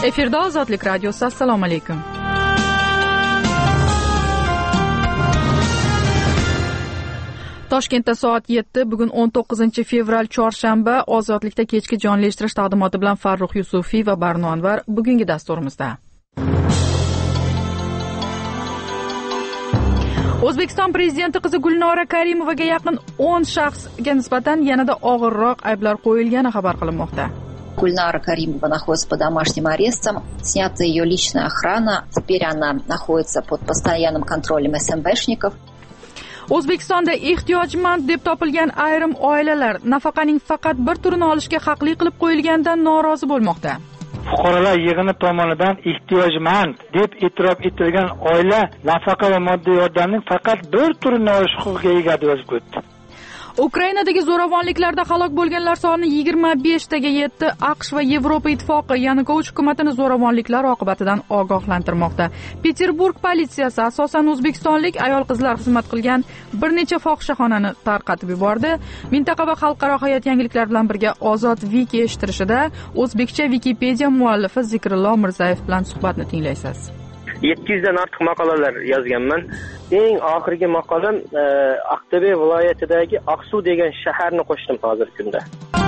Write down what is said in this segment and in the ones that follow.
Efirda Ozodlik radiosi. Assalomu alaykum. Toshkentda soat 7, bugun 19 fevral chorshanba. Ozodlikda kechki jonli eshittirish taqdimoti bilan Farruh Yusufiy va Barno Anvar bugungi dasturimizda. O'zbekiston prezidenti qizi Gulnora Karimovaga yaqin 10 shaxsga nisbatan yanada og'irroq ayblar qo'yilgani xabar qilinmoqda. Гульнара Каримова находится под домашним арестом. Снята ее личная охрана. Теперь она находится под постоянным контролем СМБшников. O'zbekistonda ehtiyojmand deb topilgan ayrim oilalar nafaqaning faqat bir turini olishga haqli qilib qo'yilganidan norozi bo'lmoqda. Fuqarolar yig'ini tomonidan ehtiyojmand deb e'tirof etilgan oila nafaqa va moddiy yordamning faqat bir turini olish huquqiga ega deb yozib o'tdi. Ukrainadagi zo'ravonliklarda halok bo'lganlar soni 25 taga yetdi. AQSh va Yevropa Ittifoqi Yanukovich hukumatini zo'ravonliklar oqibatidan ogohlantirmoqda. Peterburg politsiyasi asosan o'zbekistonlik ayol-qizlar xizmat qilgan bir necha fohishaxonani tarqatib yubordi. Mintaqa va xalqaro hayot yangiliklari bilan birga Ozod Wiki eshittirishida o'zbekcha Wikipedia muallifi Zikrullo Mirzayev bilan suhbatni tinglaysiz. 700 dan ortiq maqolalar yozganman. Eng oxirgi maqolam Aqto'be viloyatidagi Aqsuv degan shaharni qo'shdim hozirgi kunda.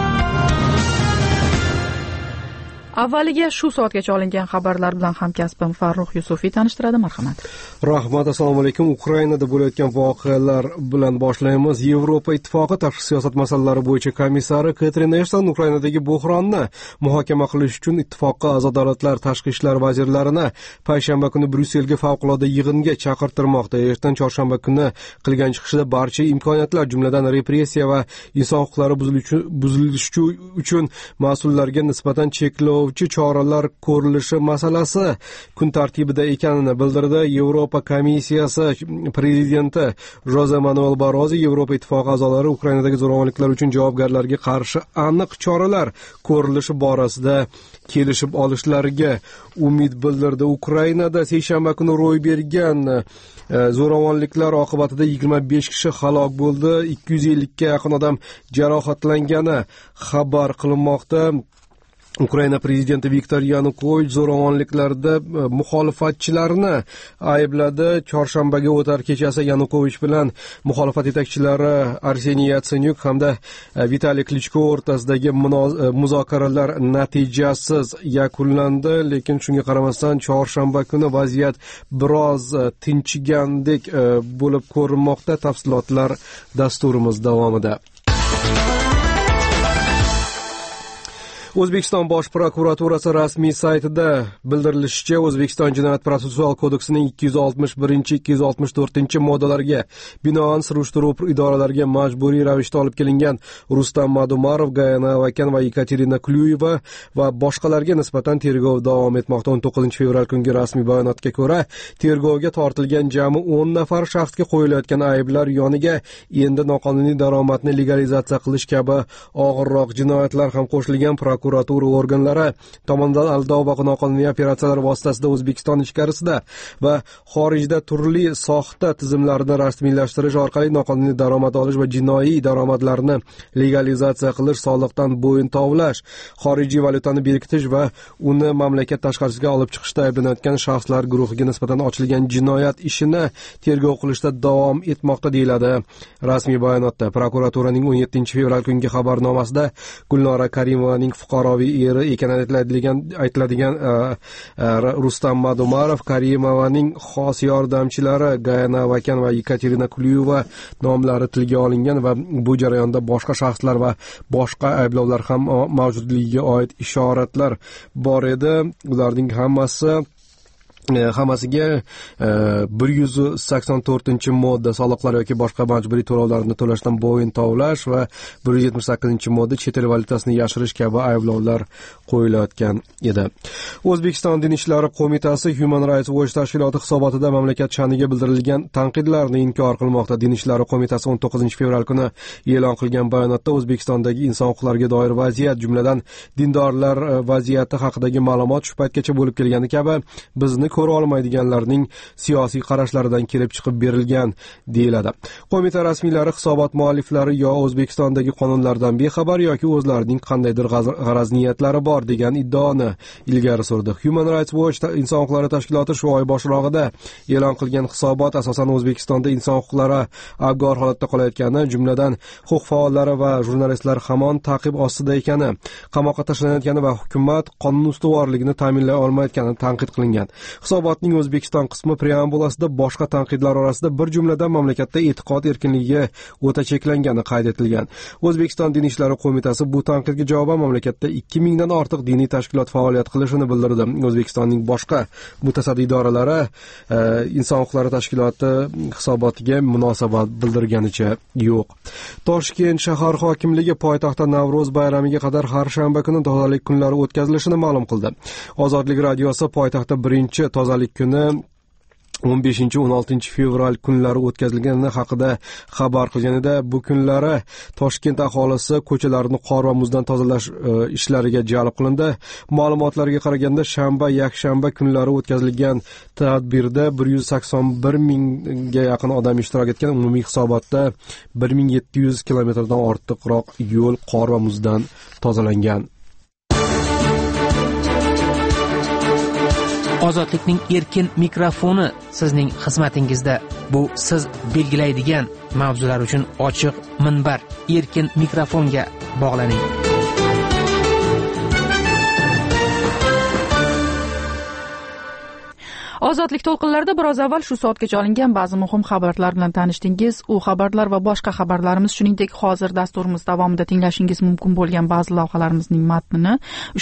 Avvaliga shu soatgacha olingan xabarlar bilan hamkasbim Farruh Yusufiy tanishtiradi, marhamat. Rahmat, assalomu alaykum. Ukrainada bo'layotgan voqealar bilan boshlaymiz. Yevropa Ittifoqi tashqi siyosat masalalari bo'yicha komissari Katrin Eshton Ukrainadagi buhronni muhokama qilish uchun ittifoqqa a'zo davlatlar tashqi ishlar vazirlarini payshanba kuni Bryusselga favqulodda yig'inga chaqirtirmoqda. Eshton chorshanba kuni qilgan chiqishida barcha imkoniyatlar, jumladan repressiya va inson huquqlari buzilishi uchun mas'ullarga nisbatan cheklovchi choralar ko'rilishi masalasi kun tartibida ekanini bildirdi. Yevropa komissiyasi prezidenti Jose Manuel Barroso Yevropa ittifoqi a'zolari Ukrainadagi zo'ravonliklar uchun javobgarlarga qarshi aniq choralar ko'rilishi borasida kelishib olishlariga umid bildirdi. Ukrainada seshanba kuni ro'y bergan zo'ravonliklar oqibatida 25 kishi halok bo'ldi, 250 ga yaqin odam jarohatlangani xabar qilinmoqda. Ukraina prezidenti Viktor Yanukovich zo'ravonliklarda muxolifatchilarni aybladi. Chorshanbaga o'tar kechasi Yanukovich bilan muxolifat yetakchilari Arseniy Yatsenyuk hamda Vitaliy Klichko o'rtasidagi muzokaralar natijasiz yakunlandi, lekin shunga qaramasdan chorshanba kuni vaziyat biroz tinchigandek bo'lib ko'rinmoqda. Tafsilotlar dasturimiz davomida. O'zbekiston Bosh prokuraturasi rasmiy saytida bildirilishicha, O'zbekiston Jinoyat protsessual kodeksining 261-264 moddalariga binoan surishtiruv idoralariga majburiy ravishda olib kelingan Rustam Madumarov, Gayana Avakan va Yekaterina Klyuyeva va boshqalarga nisbatan tergov davom etmoqda. 19 fevral kungi rasmiy bayonotga ko'ra, tergovga tortilgan jami 10 nafar shaxsga qo'yilayotgan ayblar yoniga endi noqonuniy daromadni legalizatsiya qilish kabi og'irroq jinoyatlar ham qo'shilgan. Prokuratura organlari tomonidan aldov va noqonuniy operatsiyalar vositasida O'zbekiston ichkarisida va xorijda turli soxta tizimlarni rasmiylashtirish orqali noqonuniy daromad olish va jinoiy daromadlarni legalizatsiya qilish, soliqdan bo'yin tovlash, xorijiy valyutani berkitish va uni mamlakat tashqarisiga olib chiqishda ayblanayotgan shaxslar guruhiga nisbatan ochilgan jinoyat ishini tergov qilishda davom etmoqda, deyiladi rasmiy bayonotda. Prokuraturaning 17 fevral kungi xabarnomasida Gulnora Karimovaning fuqaroviy eri ekani aytiladigan Rustam Madumarov, Karimovaning xos yordamchilari Gayana Avakan va Yekaterina Klyuyeva nomlari tilga olingan va bu jarayonda boshqa shaxslar va boshqa ayblovlar ham mavjudligiga oid ishoratlar bor edi. Ularning hammasiga 184-modda soliqlar yoki boshqa majburiy to'lovlarni to'lashdan bo'yin tovlash va 178-modda chet el valyutasini yashirish kabi ayblovlar qo'yilayotgan edi. O'zbekiston Din ishlari qo'mitasi Human Rights Watch tashkiloti hisobotida mamlakat sha'niga bildirilgan tanqidlarni inkor qilmoqda. Din ishlari qo'mitasi 19 fevral kuni e'lon qilgan bayonotda O'zbekistondagi inson huquqlariga doir vaziyat, jumladan dindorlar vaziyati haqidagi ma'lumot shu paytgacha bo'lib kelgani kabi bizni ko'ra olmaydiganlarning siyosiy qarashlaridan kelib chiqib berilgan deyiladi. Qo'mita rasmiylari hisobot mualliflari yo O'zbekistondagi qonunlardan bexabar yoki o'zlarining qandaydir g'araz niyatlari bor degan iddaoni ilgari surdi. Human Rights Watch inson huquqlari tashkiloti shu oy boshlig'ida e'lon qilgan hisobot asosan O'zbekistonda inson huquqlari abgor holatda qolayotgani, jumladan huquq faollari va jurnalistlar hamon ta'qib ostida ekani, qamoqqa tashlanayotgani va hukumat qonun ustuvorligini ta'minlay olmayotgani tanqid qilingan. Hisobotning O'zbekiston qismi preambulasida boshqa tanqidlar orasida bir jumladan mamlakatda e'tiqod erkinligiga o'ta cheklangani qayd etilgan. O'zbekiston Din ishlari qo'mitasi bu tanqidga javoban mamlakatda 2000 dan ortiq diniy tashkilot faoliyat qilishini bildirdi. O'zbekistonning boshqa mutasaddi idoralari inson huquqlari tashkiloti hisobotiga munosabat bildirganicha yo'q. Toshkent shahar hokimligi poytaxtda Navro'z bayramiga qadar har shanba kuni tozalik kunlari o'tkazilishini ma'lum qildi. Ozodlik radiosi poytaxtda birinchi tozalik kuni 15-16 fevral kunlari o'tkazilgani haqida xabar qilganida, bu kunlari Toshkent aholisi ko'chalarni qor va muzdan tozalash ishlariga jalb qilindi. Ma'lumotlarga qaraganda, shanba, yakshanba kunlari o'tkazilgan tadbirda 181 mingga yaqin odam ishtirok etgan. Umumiy hisobotda 1700 kilometrdan ortiqroq yo'l qor va muzdan tozalangan. Ozodlikning erkin mikrofoni sizning xizmatingizda. Bu siz belgilaydigan mavzular uchun ochiq minbar. Erkin mikrofonga bog'laning. Ozodlik to'lqinlarida biroz avval shu soatgacha olingan ba'zi muhim xabarlar bilan tanishdingiz. U xabarlar va boshqa xabarlarimiz, shuningdek hozir dasturimiz davomida tinglashingiz mumkin bo'lgan ba'zi lavhalarimizning matnini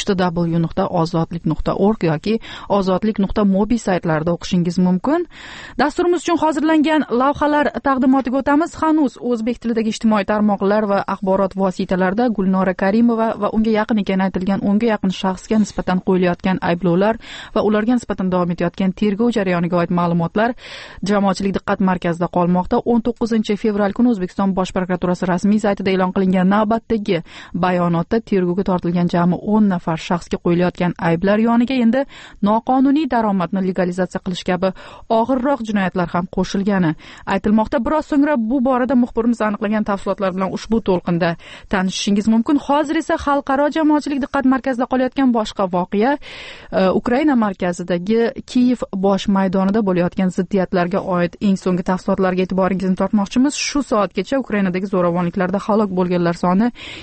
www.ozodlik.org yoki ozodlik.mobi saytlarida o'qishingiz mumkin. Dasturimiz uchun hozirlangan lavhalar taqdimotiga o'tamiz. Hanuz o'zbek tilidagi ijtimoiy tarmoqlar va axborot vositalarida Gulnora Karimova va unga yaqin ekani aytilgan 10 ga yaqin shaxsga nisbatan qo'yilayotgan ayblovlar va ularga nisbatan davom etayotgan tergov jarayoniga oid ma'lumotlar jamoatchilik diqqat markazida qolmoqda. 19 fevral kuni O'zbekiston Bosh prokuraturasi rasmiy saytida e'lon qilingan navbatdagi bayonotda tergovga tortilgan jami 10 nafar shaxsga qo'yilayotgan ayblar yoniga endi noqonuniy daromadni legalizatsiya qilish kabi og'irroq jinoyatlar ham qo'shilgani aytilmoqda. Biroz so'ngra bu borada muxbirimiz aniqlagan tafsilotlar bilan ushbu to'lqinda tanishishingiz mumkin. Hozir esa xalqaro jamoatchilik diqqat markazida qolayotgan boshqa voqea Ukraina markazidagi Kiyev bosh maydonida bo'layotgan ziddiyatlarga oid eng so'nggi tafsilotlarga e'tiboringizni tortmoqchimiz. Shu soatgacha Ukrainadagi zo'ravonliklarda halok bo'lganlar soni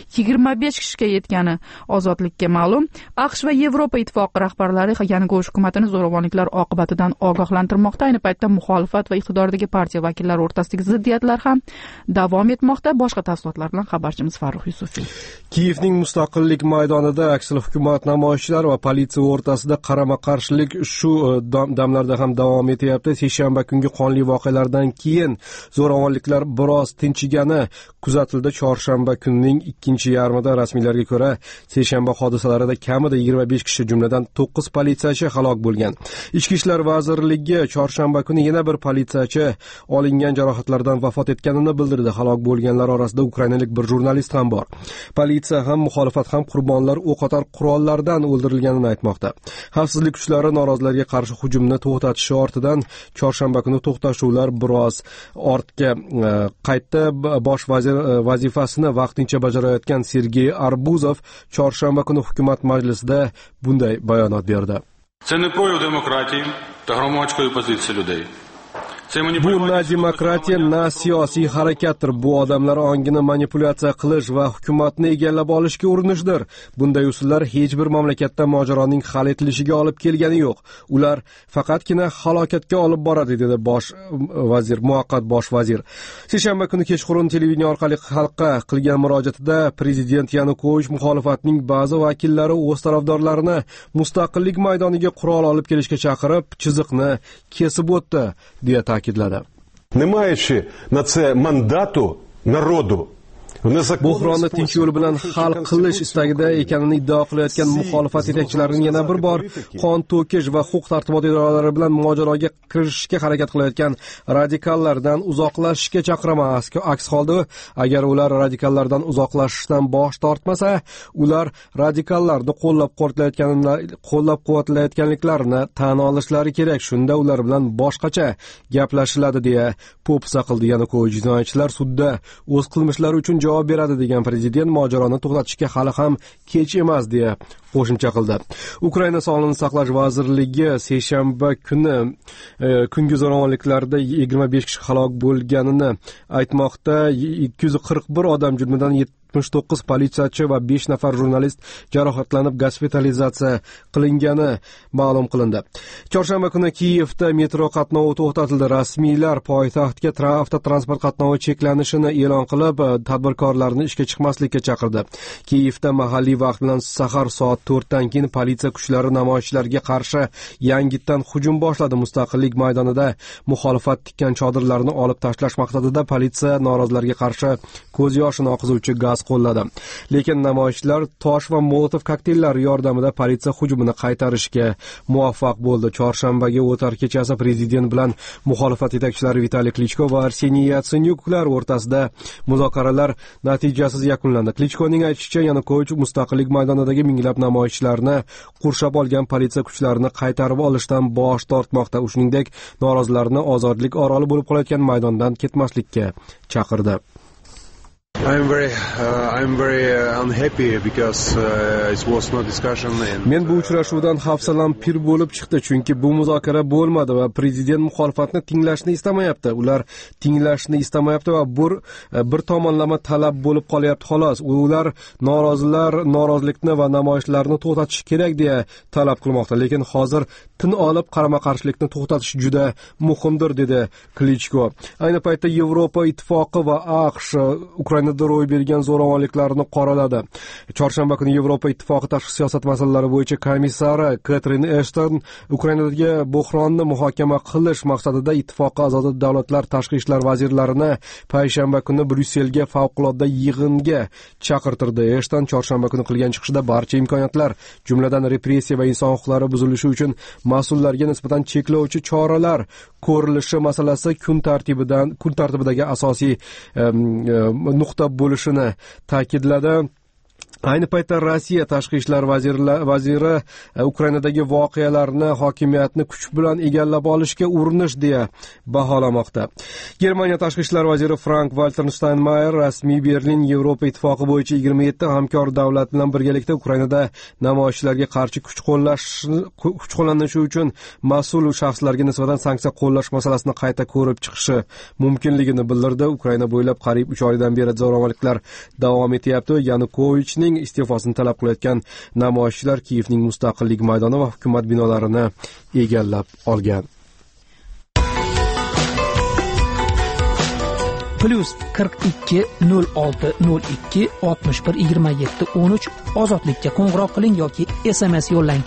25 kishiga yetgani Ozodlikka ma'lum. AQSh va Yevropa ittifoqi rahbarlari Yanukovich hukumatini zo'ravonliklar oqibatidan ogohlantirmoqda. Ayni paytda muxolifat va iqtidordagi partiya vakillari o'rtasidagi ziddiyatlar ham davom etmoqda. Boshqa tafsilotlar bilan xabarchimiz Farruh Yusufiy. Kiyevning Mustaqillik maydonida aksal hukumat namoyishchilar va politsiya o'rtasida qarama-qarshilik shu damlarda ham davom etyapti. Seshanba kungi qonli voqealardan keyin zo'ravonliklar biroz tinchigani kuzatildi. Chorshanba kunning ikkinchi yarmida rasmiylarga ko'ra seshanba hodisalarida kamida 25 kishi, jumladan 9 politsiyachi halok bo'lgan. Ichki ishlar vazirligi chorshanba kuni yana bir politsiyachi olingan jarohatlardan vafot etganini bildirdi. Halok bo'lganlar orasida ukrainalik bir jurnalist ham bor. Politsiya ham muxolifat ham qurbonlar o'qotar qurollardan o'ldirilganini aytmoqda. Xavfsizlik kuchlari norozilarga qarshi hujumni to'xtatishi ortidan chorshanba kuni to'xtashuvlar biroz ortga qaytdi. Bosh vazir vazifasini vaqtincha bajarayotgan Sergey Arbuzov chorshanba kuni hukumat majlisida bunday bayonot berdi. Це не прояв демократії та громадської позиції людей. Bu na demokratiya, na siyosiy harakatdir. Bu odamlar ongini manipulyatsiya qilish va hukumatni egallab olishga urinishdir. Bunday usullar hech bir mamlakatda mojaroning hal etilishiga olib kelgani yo'q. Ular faqatgina halokatga olib boradi, dedi muvaqqat bosh vazir. Seshanba kuni kechqurun televideniya orqali xalqqa qilgan murojaatida prezident Yanukovich muxolifatning ba'zi vakillari o'z tarafdorlarini Mustaqillik maydoniga qurol olib kelishga chaqirib, chiziqni kesib o'tdi, deya ta'kidladi. Не маючи на це мандату народу, Buhronni tinch yo'l bilan hal qilish istagida ekanini iddao qilayotgan muxolifat yetakchilarining yana bir bor qon to'kish va huquq tartibot idoralari bilan mojaroga kirishishga harakat qilayotgan radikallardan uzoqlashishga chaqiraman. Aks holda, agar ular radikallardan uzoqlashishdan bosh tortmasa, ular radikallarni qo'llab-quvvatlayotganliklarini tan olishlari kerak. Shunda ular bilan boshqacha gaplashiladi deya po'pisa qildi Yanukovich. Jinoyatchilar sudda o'z qilmishlari uchun javob beradi degan prezident mojaroni to'xtatishga hali ham kech emas deya qo'shimcha qildi. Ukraina Sog'liqni saqlash vazirligi seshanba kungi zo'ravonliklarda 25 kishi halok bo'lganini aytmoqda. 241 odam, jumladan 79 politsiyachi va 5 nafar jurnalist jarohatlanib gospitalizatsiya qilingani ma'lum qilindi. Chorshanba kuni Kiyevda metro qatnovi to'xtatildi. Rasmiylar poytaxtga avtotransport qatnovi cheklanishini e'lon qilib, tadbirkorlarni ishga chiqmaslikka chaqirdi. Kiyevda mahalliy vaqt bilan sahar soat 4 dan keyin politsiya kuchlari namoyishchilarga qarshi yangitdan hujum boshladi. Mustaqillik maydonida muxolifat tikkan chodirlarni olib tashlash maqsadida politsiya norozilarga qarshi ko'z yoshini oqizuvchi gaz qo'lladi. Lekin namoyishchilar tosh va molotov kokteyllari yordamida politsiya hujumini qaytarishga muvaffaq bo'ldi. Chorshanbaga o'tar kechasi prezident bilan muxolifat yetakchilari Vitaliy Klichko va Arseniy Yatsenyuklar o'rtasida muzokaralar natijasiz yakunlandi. Klichkoning aytishicha, Yanukovich Mustaqillik maydonidagi minglab namoyishchilarni qurshab olgan politsiya kuchlarini qaytarib olishdan bosh tortmoqda. Shuningdek, norozilarni Ozodlik oroli bo'lib qolayotgan maydondan ketmaslikka chaqirdi. I'm very unhappy because it was no discussion. Men bu uchrashuvdan hafsalam pir bo'lib chiqdi, chunki bu muzokara bo'lmadi va prezident muxolifatni tinglashni istamayapti. Ular tinglashni istamayapti va bir tomonlama talab bo'lib qolyapti xolos. Ular norozilikni va namoyishlarni to'xtatish kerak deya talab qilmoqda, lekin hozir tin olib qarama-qarshilikni to'xtatish juda muhimdir, dedi Klichko. Ayni paytda Yevropa Ittifoqi va AQSh Ukrainada ro'y bergan zo'ravonliklarni qoraladi. Chorshanba kuni Yevropa Ittifoqi tashqi siyosat masalalari bo'yicha komissari Katrin Ashton Ukrainadagi buhronni muhokama qilish maqsadida ittifoq a'zo davlatlar tashqi ishlar vazirlarini payshanba kuni Bryusselga favqulodda yig'inga chaqirtirdi. Ashton chorshanba kuni qilgan chiqishida barcha imkoniyatlar, jumladan repressiya va inson huquqlari buzilishi uchun mas'ullarga nisbatan cheklovchi choralar ko'rilishi masalasi kun tartibidagi asosiy nuqta bo'lishini ta'kidladi. Ayni paytda Rossiya tashqi ishlar vaziri Ukrainadagi voqealarni hokimiyatni kuch bilan egallab olishga urinish deya baholamoqda. Germaniya tashqi ishlar vaziri Frank-Walter Steinmeier rasmiy Berlin Yevropa Ittifoqi bo'yicha 27 hamkor davlat bilan birgalikda Ukrainada namoyishchilarga qarshi kuch qo'llanishi uchun mas'ul shaxslarga nisbatan sanksiya qo'llash masalasini qayta ko'rib chiqishi mumkinligini bildirdi. Ukraina bo'ylab qariyb 3 oydan beri zo'ravonliklar davom etyapti. Yanukovichning iste'fosini talab qilayotgan namoyishchilar Kiyevning Mustaqillik maydoni va hukumat binolarini egallab olgan. +42 06 02 61 27 13 ozodlikka qo'ng'iroq qiling yoki SMS yo'llang.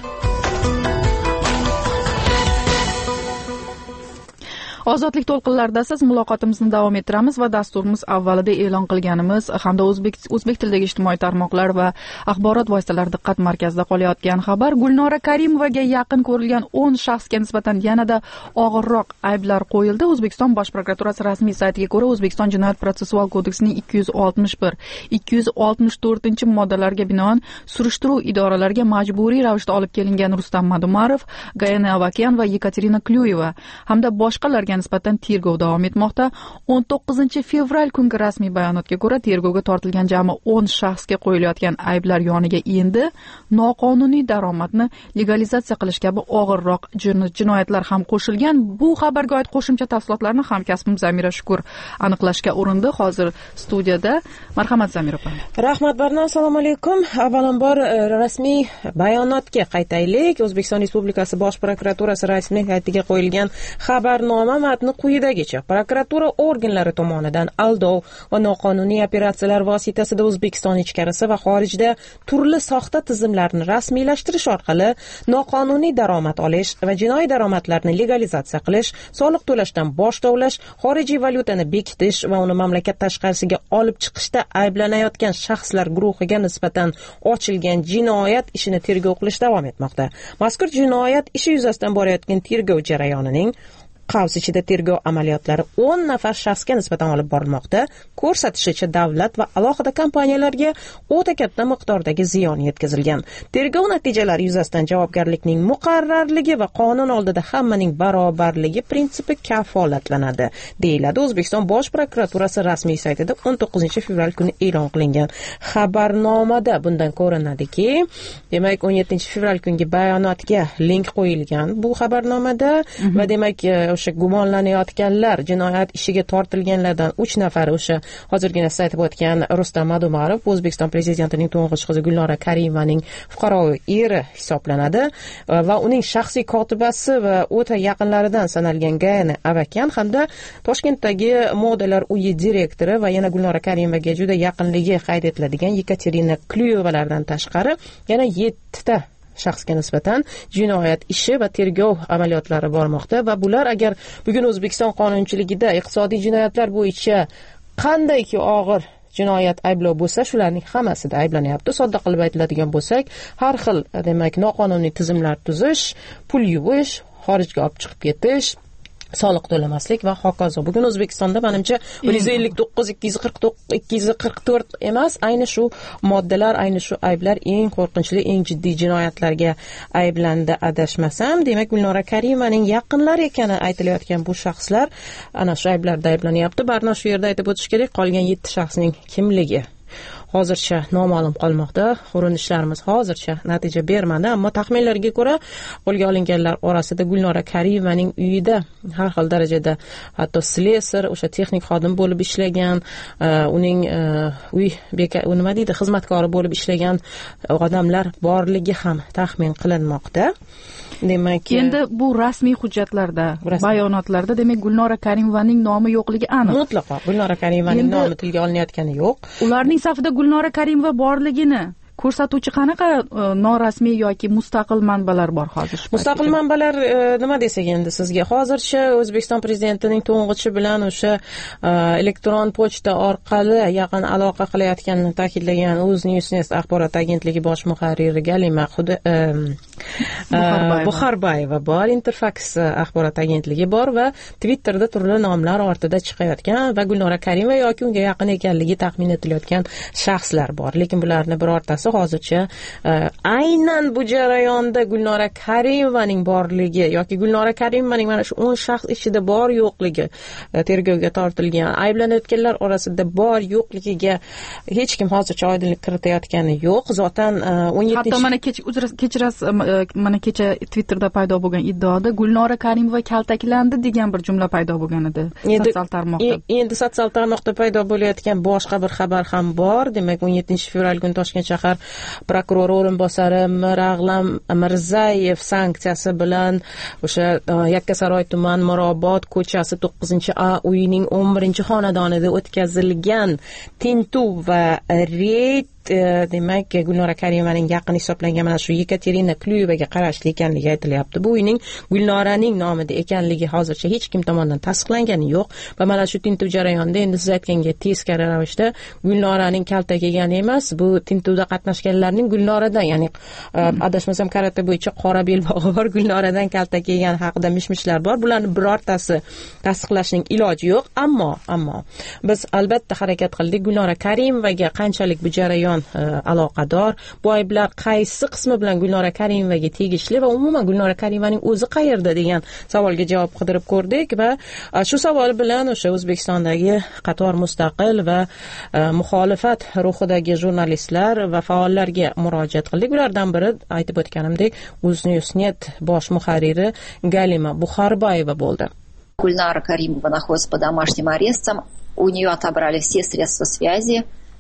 Ozodlik to'lqinlarida siz muloqotimizni davom ettiramiz va dasturimiz avvalida e'lon qilganimiz hamda o'zbek tilidagi ijtimoiy tarmoqlar va axborot vositalari diqqat markazida qolayotgan xabar Gulnora Karimovaga yaqin ko'rilgan 10 shaxsga nisbatan yanada og'irroq ayblar qo'yildi. O'zbekiston Bosh prokuraturasi rasmiy saytiga ko'ra, O'zbekiston Jinoyat protsessual kodeksining 261-264-moddalarga binoan surishtiruv idoralariga majburiy ravishda olib kelingan Rustam Madumarov, Gayana Avakyan va Yekaterina Klyuyeva hamda boshqalarga nisbatan tergov davom etmoqda. 19 fevral kungi rasmiy bayonotga ko'ra, tergovga tortilgan jami 10 shaxsga qo'yilayotgan ayblar yoniga endi noqonuniy daromadni legalizatsiya qilish kabi og'irroq jinoyatlar ham qo'shilgan. Bu xabarga oid qo'shimcha tafsilotlarni hamkasbim Zamira Shukur aniqlashga urindi. Hozir studiyada. Marhamat Zamira opa. Rahmat Barno, assalomu alaykum. Avvalambor rasmiy bayonotga qaytaylik. O'zbekiston Respublikasi Bosh prokuraturasi rasmiy saytiga qo'yilgan xabarnoma matni quyidagicha: prokuratura organlari tomonidan aldov va noqonuniy operatsiyalar vositasida O'zbekiston ichkarisi va xorijda turli soxta tizimlarni rasmiylashtirish orqali noqonuniy daromad olish va jinoiy daromadlarni legalizatsiya qilish, soliq to'lashdan bosh tovlash, xorijiy valyutani bekitish va uni mamlakat tashqarisiga olib chiqishda ayblanayotgan shaxslar guruhiga nisbatan ochilgan jinoyat ishini tergov qilish davom etmoqda. Mazkur jinoyat ishi yuzasidan borayotgan tergov jarayonining Qavs ichida tergov amaliyotlari 10 nafar shaxsga nisbatan olib borilmoqda. Ko'rsatishicha davlat va alohida kompaniyalarga o'ta katta miqdordagi ziyon yetkazilgan. Tergov natijalari yuzasidan javobgarlikning muqarrarligi va qonun oldida hammaning barobarligi prinsipi kafolatlanadi, deyiladi O'zbekiston Bosh prokuraturasi rasmiy saytida 19 fevral kuni e'lon qilingan xabarnomada. Bundan ko'rinadiki, demak 17 fevral kungi bayonotga link qo'yilgan bu xabarnomada va demak o'sha gumonlanayotganlar, jinoyat ishiga tortilganlardan 3 nafari o'sha hozirgina siz aytib o'tgan Rustam Madumarov, O'zbekiston prezidentining to'ng'ich qizi Gulnora Karimaning fuqaroviy eri hisoblanadi va uning shaxsiy kotibasi va o'ta yaqinlaridan sanalgan Gayana Avakan hamda Toshkentdagi modalar uyi direktori va yana Gulnora Karimaga juda yaqinligi qayd etiladigan Yekaterina Klyovalardan tashqari yana 7 ta shaxsga nisbatan jinoyat ishi va tergov amaliyotlari bormoqda va bular agar bugun O'zbekiston qonunchiligida iqtisodiy jinoyatlar bo'yicha qandayki og'ir jinoyat ayblov bo'lsa, shularning hammasida ayblanyapti. Sodda qilib aytiladigan bo'lsak, har xil demak noqonuniy tizimlar tuzish, pul yuvish, xorijga olib chiqib ketish, soliq to'lamaslik va hokazo. Bugun O'zbekistonda menimcha 159, 244 emas, ayni shu moddalar, ayni shu ayblar eng qo'rqinchli, eng jiddiy jinoyatlarga ayblandi adashmasam. Demak, Gulnora Karimaning yaqinlari ekani aytilayotgan bu shaxslar ana shu ayblarda ayblanyapti. Barno shu yerda aytib o'tish kerak, qolgan 7 shaxsning kimligi hozircha noma'lum qolmoqda. Urinishlarimiz hozircha natija bermadi, ammo taxminlarga ko'ra qo'lga olinganlar orasida Gulnora Karimaning uyida har xil darajada hatto slesar, o'sha texnik xodim bo'lib ishlagan, uning uy nima deydi, xizmatkori bo'lib ishlagan odamlar borligi ham taxmin qilinmoqda. Demak, endi bu rasmiy hujjatlarda, bayonotlarda demak Gulnora Karimovaning nomi yo'qligi aniq. Mutlaqo Gulnora Karimovaning nomi tilga olinayotgani yo'q. Ularning safida Gulnora Karimova borligini ko'rsatuvchi qanaqa norasmiy yoki mustaqil manbalar bor hozir? Mustaqil manbalar nima desak endi sizga? Hozircha O'zbekiston prezidentining to'ng'ichi bilan o'sha elektron pochta orqali yaqin aloqa qilayotganini ta'kidlagan UzNewsNet axborot agentligi bosh muharriri Galima Buxarbayeva bor, Interfax axborot agentligi bor va Twitterda turli nomlar ortida chiqayotgan va Gulnora Karimova yoki unga yaqin ekanligi taxmin etilayotgan shaxslar bor. Lekin bularni birortasi hozircha aynan bu jarayonda Gulnora Karimovaning borligi yoki Gulnora Karimovaning mana shu 10 shaxs ichida bor yo'qligi, tergovga tortilgan ayblanayotganlar orasida bor yo'qligiga hech kim hozircha oydinlik kiritayotgani yo'q. Zotan 17 hatto mana kechirasiz, mana kecha Twitterda paydo bo'lgan iddaoda Gulnora Karimova kaltaklandi degan bir jumla paydo bo'lgan edi sotsial tarmoqda. Endi sotsial tarmoqda paydo bo'layotgan boshqa bir xabar ham bor. Demak, 17 fevral kuni Toshkent shahar prokurori o'rinbosari Mirag'lam Mirzayev sanksiyasi bilan o'sha Yakkasaroy tuman Mirobod ko'chasi 9-A uyining 11-xonadonida o'tkazilgan tintuv va reyd demak Gulnora Karimovaning yaqin hisoblangan mana shu Yekaterina Klyovaga qarashli ekanligi aytilyapti. Bu uyning Gulnoraning nomida ekanligi hozircha hech kim tomonidan tasdiqlangani yo'q va mana shu tintuv jarayonida endi siz aytganga teskari ravishda Gulnoraning kaltak yegani emas, bu tintuvda qatnashganlarning Gulnoradan, ya'ni adashmasam karate bo'yicha qora belbog'i bor Gulnoradan kaltak yegan haqida mishmishlar bor. Bularni birortasi tasdiqlashning iloji yo'q, ammo biz albatta harakat qildik. Gulnora Karimovaga qanchalik bu jarayon aloqador, bu ayblar qaysi qismi bilan Gulnora Karimovaga tegishli va umuman Gulnora Karimovaning o'zi qayerda degan savolga javob qidirib ko'rdik va shu savol bilan o'sha O'zbekistondagi qator mustaqil va muxolifat ruhidagi jurnalistlar va faollarga murojaat qildik. Ulardan biri aytib o'tganimdek UzNewsNet bosh muharriri Galima Buxarbayeva bo'ldi. Gulnara Karimova находится под домашним арестом. У нее отобрали все средства связи.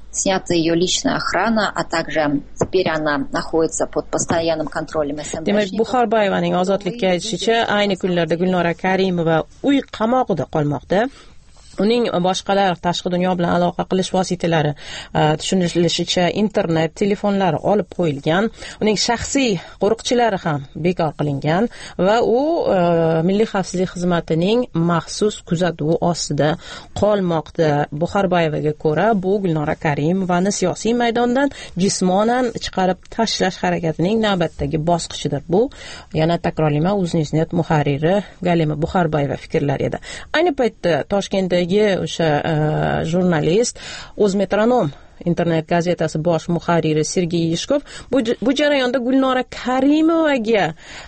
снята ее личная охрана, а также теперь она находится под постоянным контролем СМБ. Demak, Buxorboyevaning ozodlikka aytishicha, ayni kunlarda Gulnora Karimova uy qamoqida qolmoqda. Uning boshqalar tashqi dunyo bilan aloqa qilish vositalari tushunilishicha internet telefonlari olib qo'yilgan. Uning shaxsiy qo'riqchilari ham bekor qilingan va u Milliy xavfsizlik xizmatining maxsus kuzatuvi ostida qolmoqda. Buxorboyevaga ko'ra, bu Gulnora Karimovani siyosiy maydondan jismonan chiqarib tashlash harakatining navbatdagi bosqichidir. Bu yana takrorlayman, Uznewsnet muharriri Galima Buxorboyeva fikrlari edi. Ayni paytda Toshkentdagi o'sha jurnalist O'zmetronom internet gazetasi bosh muharriri Sergey Yishkov bu jarayonda Gulnora Karimovaga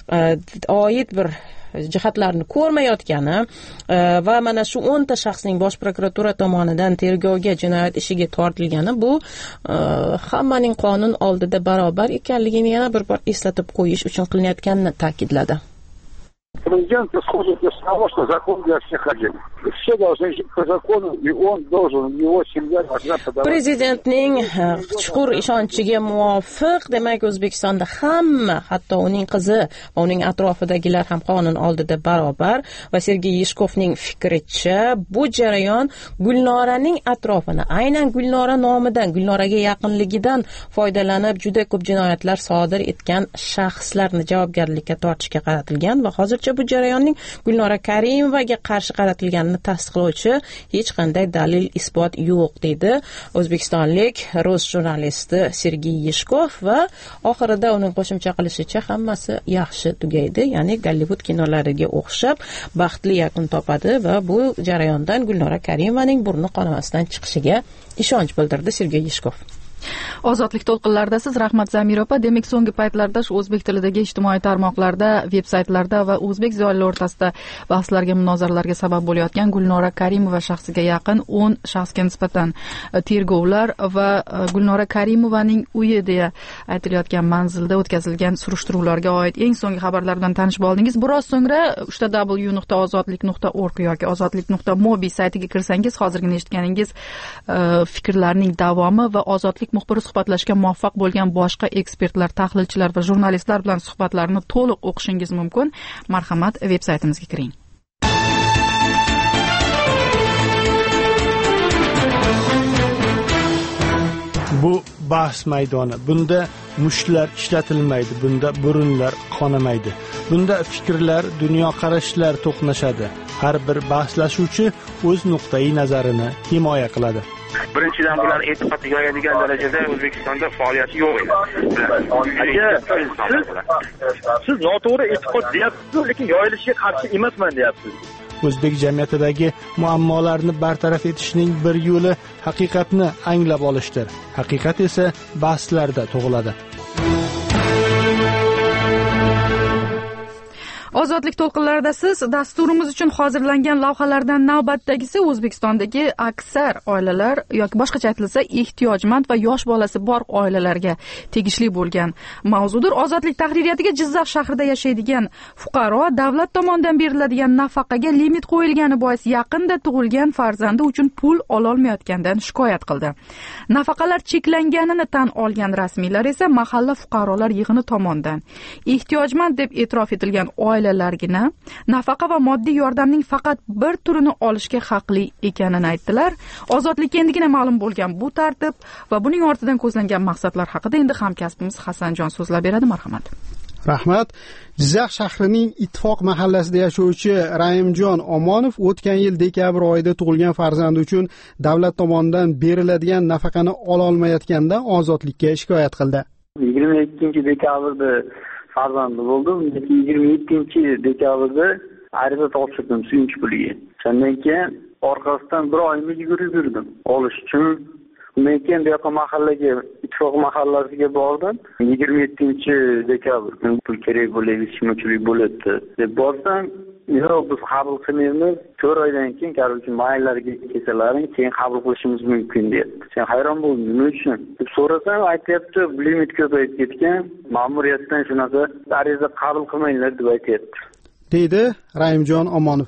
oid bir jihatlarni ko'rmayotgani va mana shu 10 ta shaxsning bosh prokuratura tomonidan tergovga, jinoyat ishiga tortilgani bu hammaning qonun oldida barobar ekanligini yana bir bor eslatib qo'yish uchun qilinayotganini ta'kidladi. Президент исходит из того, что закон для всех один. Все должны жить по закону, и он должен, его семья должна подавать. Prezidentning chuqur ishonchiga muvofiq, demak, O'zbekistonda hamma, hatto uning qizi va uning atrofidagilar ham qonun oldida barobar. Va Sergey Yishkovning fikricha, bu jarayon Gulnoraning atrofini, aynan Gulnora nomidan, Gulnoraga yaqinligidan foydalanib juda ko'p jinoyatlar sodir etgan shaxslarni javobgarlikka tortishga qaratilgan va hozircha bu jarayonning Gulnora Karimovaga qarshi qaratilganini tasdiqlovchi hech qanday dalil isbot yo'q, dedi o'zbekistonlik rus jurnalisti Sergey Yishkov va oxirida uning qo'shimcha qilishicha hammasi yaxshi tugaydi, ya'ni Gollivud kinolariga o'xshab baxtli yakun topadi va bu jarayondan Gulnora Karimovaning burni qonimasidan chiqishiga ishonch bildirdi Sergey Yishkov. Ozodlik to'lqinlarida siz Rahmat Zamir opa, demak so'nggi paytlarda shu o'zbek tilidagi ijtimoiy tarmoqlarda, veb-saytlarda va o'zbek ziyolilar o'rtasida bahslarga, munozaralarga sabab bo'layotgan Gulnora Karimova shaxsiga yaqin 10 shaxsga nisbatan tergovlar va Gulnora Karimovaning uyi deya aytilayotgan manzilda o'tkazilgan surishtiruvlarga oid eng so'nggi xabarlar bilan tanishib oldingiz. Biroz so'ngra www.ozodlik.org yoki ozodlik.mobi saytiga kirsangiz, hozirgina eshitganingiz fikrlarning davomi va ozodlik muxbiri suhbatlashga muvaffaq bo'lgan boshqa ekspertlar, tahlilchilar va jurnalistlar bilan suhbatlarni to'liq o'qishingiz mumkin. Marhamat, veb-saytimizga kiring. Bu bahs maydoni. Bunda mushlar ishlatilmaydi, bunda burunlar qonamaydi. Bunda fikrlar, dunyoqarashlar to'qnashadi. Har bir bahslashuvchi o'z nuqtai nazarini himoya qiladi. Birinchidan bular e'tiqodga yoyadigan darajada O'zbekistonda faoliyati yo'q edi. Siz noto'g'ri e'tiqod deyapsiz, lekin yoyilishiga qarshi emasman deyapsiz. O'zbek jamiyatidagi muammolarni bartaraf etishning bir yo'li haqiqatni anglab olishdir. Haqiqat esa bahslarda tug'iladi. Ozodlik to'lqinlarida siz dasturimiz uchun hozirlangan lavhalardan navbatdagisi O'zbekistondagi aksar oilalar yoki boshqacha aytilsa ehtiyojmand va yosh bolasi bor oilalarga tegishli bo'lgan mavzudir. Ozodlik tahririyatiga Jizzax shahrida yashaydigan fuqaro davlat tomonidan beriladigan nafaqaga limit qo'yilgani bois yaqinda tug'ilgan farzandi uchun pul ololmayotgandan shikoyat qildi. Nafaqalar cheklanganini tan olgan rasmiylar esa mahalla fuqarolar yig'ini tomonidan ehtiyojmand deb e'tirof etilgan oilalargina nafaqa va moddiy yordamning faqat bir turini olishga haqli ekanini aytdilar. Ozodlikka endigina ma'lum bo'lgan bu tartib va buning ortidan ko'zlangan maqsadlar haqida endi hamkasbimiz Hasanjon so'zlab beradi. Marhamat. Rahmat. Jizzax shahrining Ittifoq mahallasida yashovchi Raimjon Omonov o'tgan yil dekabr oyida tug'ilgan farzandi uchun davlat tomonidan beriladigan nafaqani ola olmayotganda ozodlikka shikoyat qildi. 22-dekabrda farzandi bo'ldi. 27-dekabrda ariza topshirdim suyunchi puliga. Shundan keyin orqasidan bir oymi yurdim olish uchun. Undan keyin bu yoqqa mahallaga, Ittifoq mahallasiga bordim. 27-dekabr kuni pul kerak bo'ladi, shunchalik bo'ladi deb borsam, yo'q, biz qabul qilmaymiz. 4 oydan keyin qarorchi maylarga kelsalaring, keyin qabul qilishimiz mumkin deyapti. Sen hayron bo'ldim, nima uchun deb so'rasam, aytayapti, limit ko'payib ketgan, ma'muriyatdan shunaqa ariza qabul qilmanglar deb aytayapti. deydi Raimjon Omonov.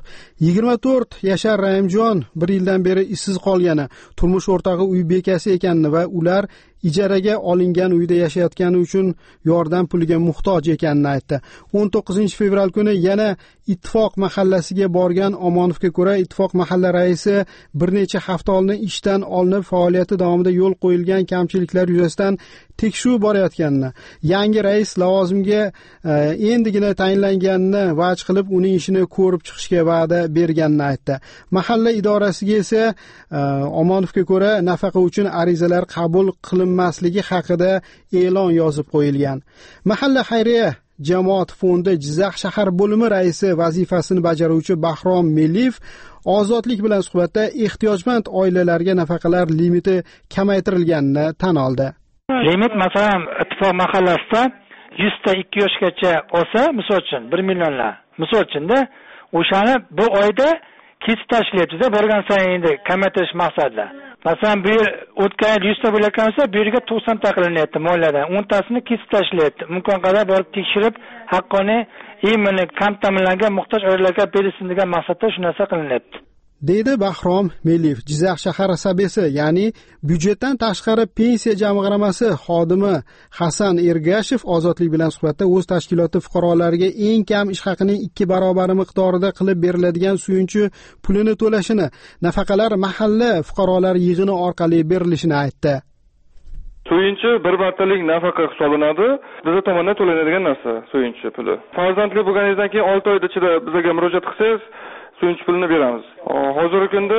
24 yashar Raimjon 1 yildan beri ishsiz qolgani, turmush o'rtog'i uy bekasi ekanini va ular ijaraga olingan uyda yashayotgani uchun yordam puliga muhtoj ekanini aytdi. 19 fevral kuni yana Ittifoq mahallasiga borgan Omonovga ko'ra, Ittifoq mahalla raisi bir necha hafta oldin ishdan olinib, faoliyati davomida yo'l qo'yilgan kamchiliklar yuzasidan tekshiruv borayotganini, yangi rais lavozimga endigina tayinlanganini vaj qilib, uning ishini ko'rib chiqishga va'da berganini aytdi. Mahalla idorasiga esa Omonovga ko'ra nafaqa uchun arizalar qabul qilinmasligi haqida e'lon yozib qo'yilgan. Mahalla xayriya jamoat fondi Jizzax shahar bo'limi raisi vazifasini bajaruvchi Bahrom Meliyev Ozodlik bilan suhbatda ehtiyojmand oilalarga nafaqalar limiti kamaytirilganini tan oldi. Limit masalan Ittifoq mahallasida 100 ta 2 yoshgacha olsa, misol uchun 1 millionlar, misol uchunda o'shani bu oyda kesib tashlayapti-da, borgan sayin endi kamaytirish maqsadida. Masalan, bu o'tgan yil 100 ta bo'layotgan bo'lsa, bu yerga 90 ta qilinyapti moliyadan. 10 tasini kesib tashlayapti. Imkon qadar borib tekshirib, haqqoniy imini kam ta'minlangan muhtoj oilalarga berilsin degan maqsadda shu narsa qilinyapti. deydi Bahrom Meliyev. Jizzax shahar asabesi, ya'ni byudjetdan tashqari pensiya jamg'armasi xodimi Hasan Ergashev Ozodlik bilan suhbatda o'z tashkiloti fuqarolarga eng kam ish haqining 2 barobar miqdorida qilib beriladigan suyunchi pulini to'lashini, nafaqalar mahalla fuqarolar yig'ini orqali berilishini aytdi. Suyunchi bir martalik nafaqa hisoblanadi. Biz tomonidan to'lanadigan narsa suyunchi puli. Farzandli bo'lganingizdan keyin 6 oy ichida bizga murojaat qilsangiz, suyunchi pulini beramiz. Hozirgi kunda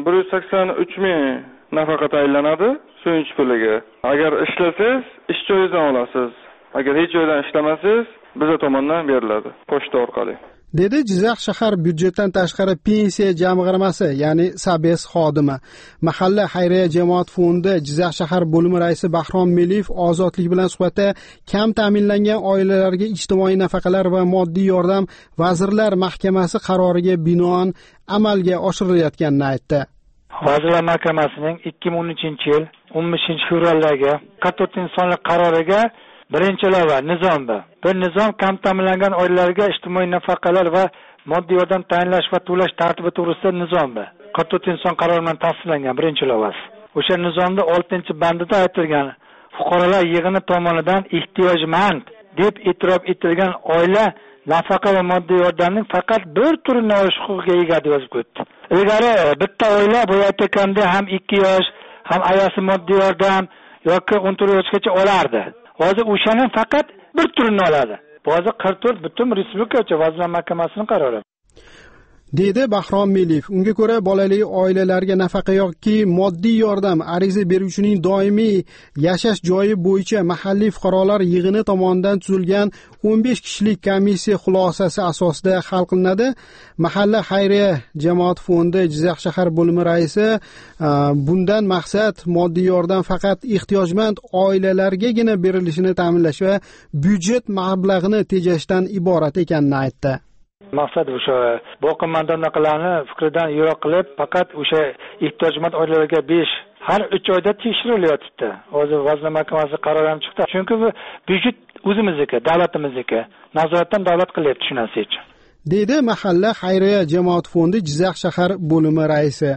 183 ming nafaqa tayinlanadi suyunchi puliga. Agar ishlasangiz, ish joyingizdan olasiz. Agar hech joydan ishlamasangiz, biz tomonidan beriladi pochta orqali. dedi Jizzax shahar byudjetdan tashqari pensiya jamg'armasi, ya'ni Sabes xodimi. Mahalla xayriya jamoat fondi Jizzax shahar bo'limi raisi Bahrom Meliyev Ozodlik bilan suhbatda kam ta'minlangan oilalarga ijtimoiy nafaqalar va moddiy yordam Vazirlar Mahkamasi qaroriga binoan amalga oshirilayotganini aytdi. Vazirlar Mahkamasining 2013-yil 15-fevraldagi 44-sonli qaroriga birinchi lavha nizom bu. Bir nizom kam ta'minlangan oilalarga ijtimoiy nafaqalar va moddiy yordam tayinlash va to'lash tartibi to'g'risida nizom bu. 44-son qarori bilan tasdiqlangan birinchi lavhasi. O'sha nizomda 6-bandida aytilgan fuqarolar yig'ini tomonidan ehtiyojmand deb e'tirof etilgan oila nafaqa va moddiy yordamning faqat bir turini olish huquqiga ega deb yozib o'tdi. Ilgari bitta oila bu aytganda ham 2 yosh, ham ayasi moddiy yordam yoki 14 yoshgacha olardi. Hozir o'shaning faqat bir turini oladi. Hozir 44 butun respublikacha Vazirlar Mahkamasining qarori. Dedi Bahrom Meliyev. Unga ko'ra bolali oilalarga nafaqa yoki moddiy yordam ariza beruvchining doimiy yashash joyi bo'yicha mahalliy fuqarolar yig'ini tomonidan tuzilgan 15 kishilik komissiya xulosasi asosida hal qilinadi. Mahalla xayriya jamoat fondi Jizzax shahar bo'limi raisi bundan maqsad moddiy yordam faqat ehtiyojmand oilalargagina berilishini ta'minlash va byudjet mablag'ini tejashdan iborat ekanini aytdi. Maqsad o'sha boqim mandoqlarni fikridan yiroq qilib, faqat o'sha ehtiyojmand oilalarga 5 har 3 oyda tekshirilyapti. Hozir Vazirlar Mahkamasi qarori ham chiqdi. Chunki bu byudjet o'zimizniki, davlatimizniki. Nazoratdan davlat qilyapti shu narsa uchun. Dedi mahalla xayriya jamoat fondi Jizzax shahar bo'limi raisi.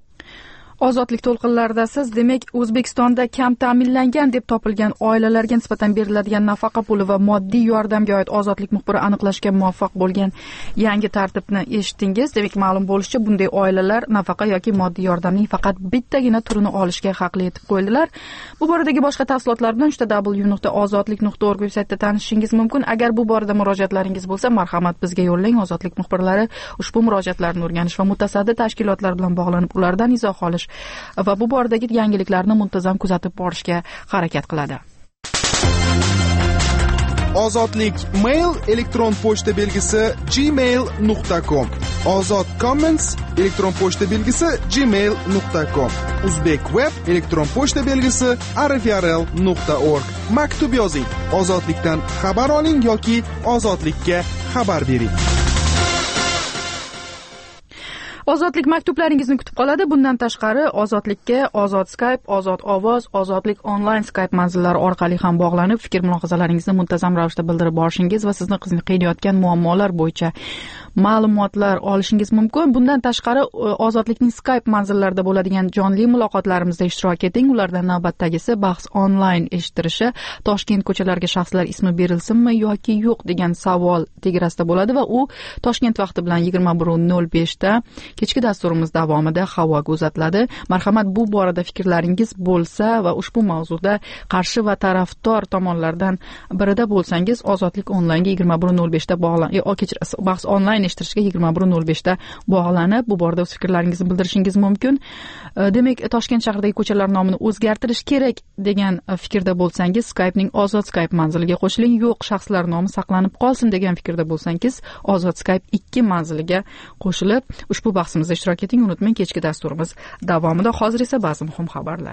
Ozodlik to'lqinlarida siz, demak, O'zbekistonda kam ta'minlangan deb topilgan oilalarga nisbatan beriladigan nafaqa puli va moddiy yordamga oid Ozodlik muxbiri aniqlashga muvaffaq bo'lgan yangi tartibni eshitdingiz. Demak, ma'lum bo'lishicha, bunday oilalar nafaqa yoki moddiy yordamning faqat bittagina turini olishga haqli etib qo'ydilar. Bu boradagi boshqa tafsilotlar bilan w.ozodlik.org veb-saytida tanishishingiz mumkin. Agar bu borada murojaatlaringiz bo'lsa, marhamat bizga yo'llang. Ozodlik muxbirlari ushbu murojaatlarni o'rganish va mutasaddi tashkilotlar bilan bog'lanib, ulardan izoh olish va bu boradagi yangiliklarni muntazam kuzatib borishga harakat qiladi. Ozodlik mail elektron pochta belgisi gmail.com. Ozod comments elektron pochta belgisi gmail.com. Uzbek web elektron pochta belgisi rfrl.org. Maktub yozing. Ozodlikdan xabar oling yoki ozodlikka xabar bering. Ozodlik maktublaringizni kutib qoladi. Bundan tashqari Ozodlikka Ozod Skype, Ozod ovoz, Ozodlik onlayn Skype manzillari orqali ham bog'lanib, fikr-mulohazalaringizni muntazam ravishda bildirib borishingiz va sizni qiynayotgan muammolar bo'yicha ma'lumotlar olishingiz mumkin. Bundan tashqari Ozodlikning Skype manzillarida bo'ladigan jonli muloqotlarimizda ishtirok eting. Ulardan navbatdagisi bahs onlayn eshittirishi. Toshkent ko'chalariga shaxslar ismi berilsinmi yoki yo'q degan savol tegrasida bo'ladi va u Toshkent vaqti bilan 21:05 da kechki dasturimiz davomida havoga uzatiladi. Marhamat, bu borada fikrlaringiz bo'lsa va ushbu mavzuda qarshi va tarafdor tomonlardan birida bo'lsangiz, Ozodlik onlaynga 21:05 da bahs onlayn eshittirishga 21:05 da bog'lanib, bu borada o'z fikrlaringizni bildirishingiz mumkin. Demak, Toshkent shahridagi ko'chalar nomini o'zgartirish kerak degan fikrda bo'lsangiz, Skype'ning Ozod Skype manziliga qo'shiling. Yo'q, shaxslar nomi saqlanib qolsin degan fikrda bo'lsangiz, Ozod Skype 2 manziliga qo'shilib ushbu bahsimizda ishtirok eting. Unutmang, kechki dasturimiz davomida. Hozir esa ba'zi muhim xabarlar.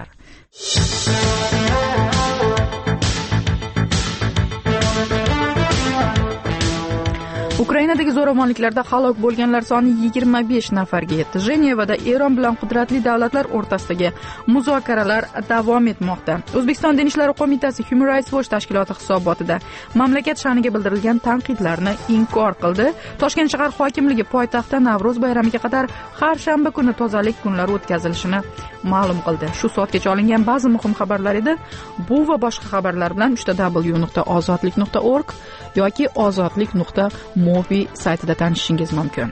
Ukrainadagi zo'ravonliklarda halok bo'lganlar soni 25 nafarga yetdi. Jenevada Eron bilan qudratli davlatlar o'rtasidagi muzokaralar davom etmoqda. O'zbekiston Din ishlari qo'mitasi Human Rights Watch tashkiloti hisobotida mamlakat sha'niga bildirilgan tanqidlarni inkor qildi. Toshkent shahar hokimligi poytaxtda Navro'z bayramiga qadar har shanba kuni tozalik kunlari o'tkazilishini ma'lum qildi. Shu soatgacha olingan ba'zi muhim xabarlar edi. Bu va boshqa xabarlar bilan www.ozodlik.org yoki ozodlik.mobi saytida tanishishingiz mumkin.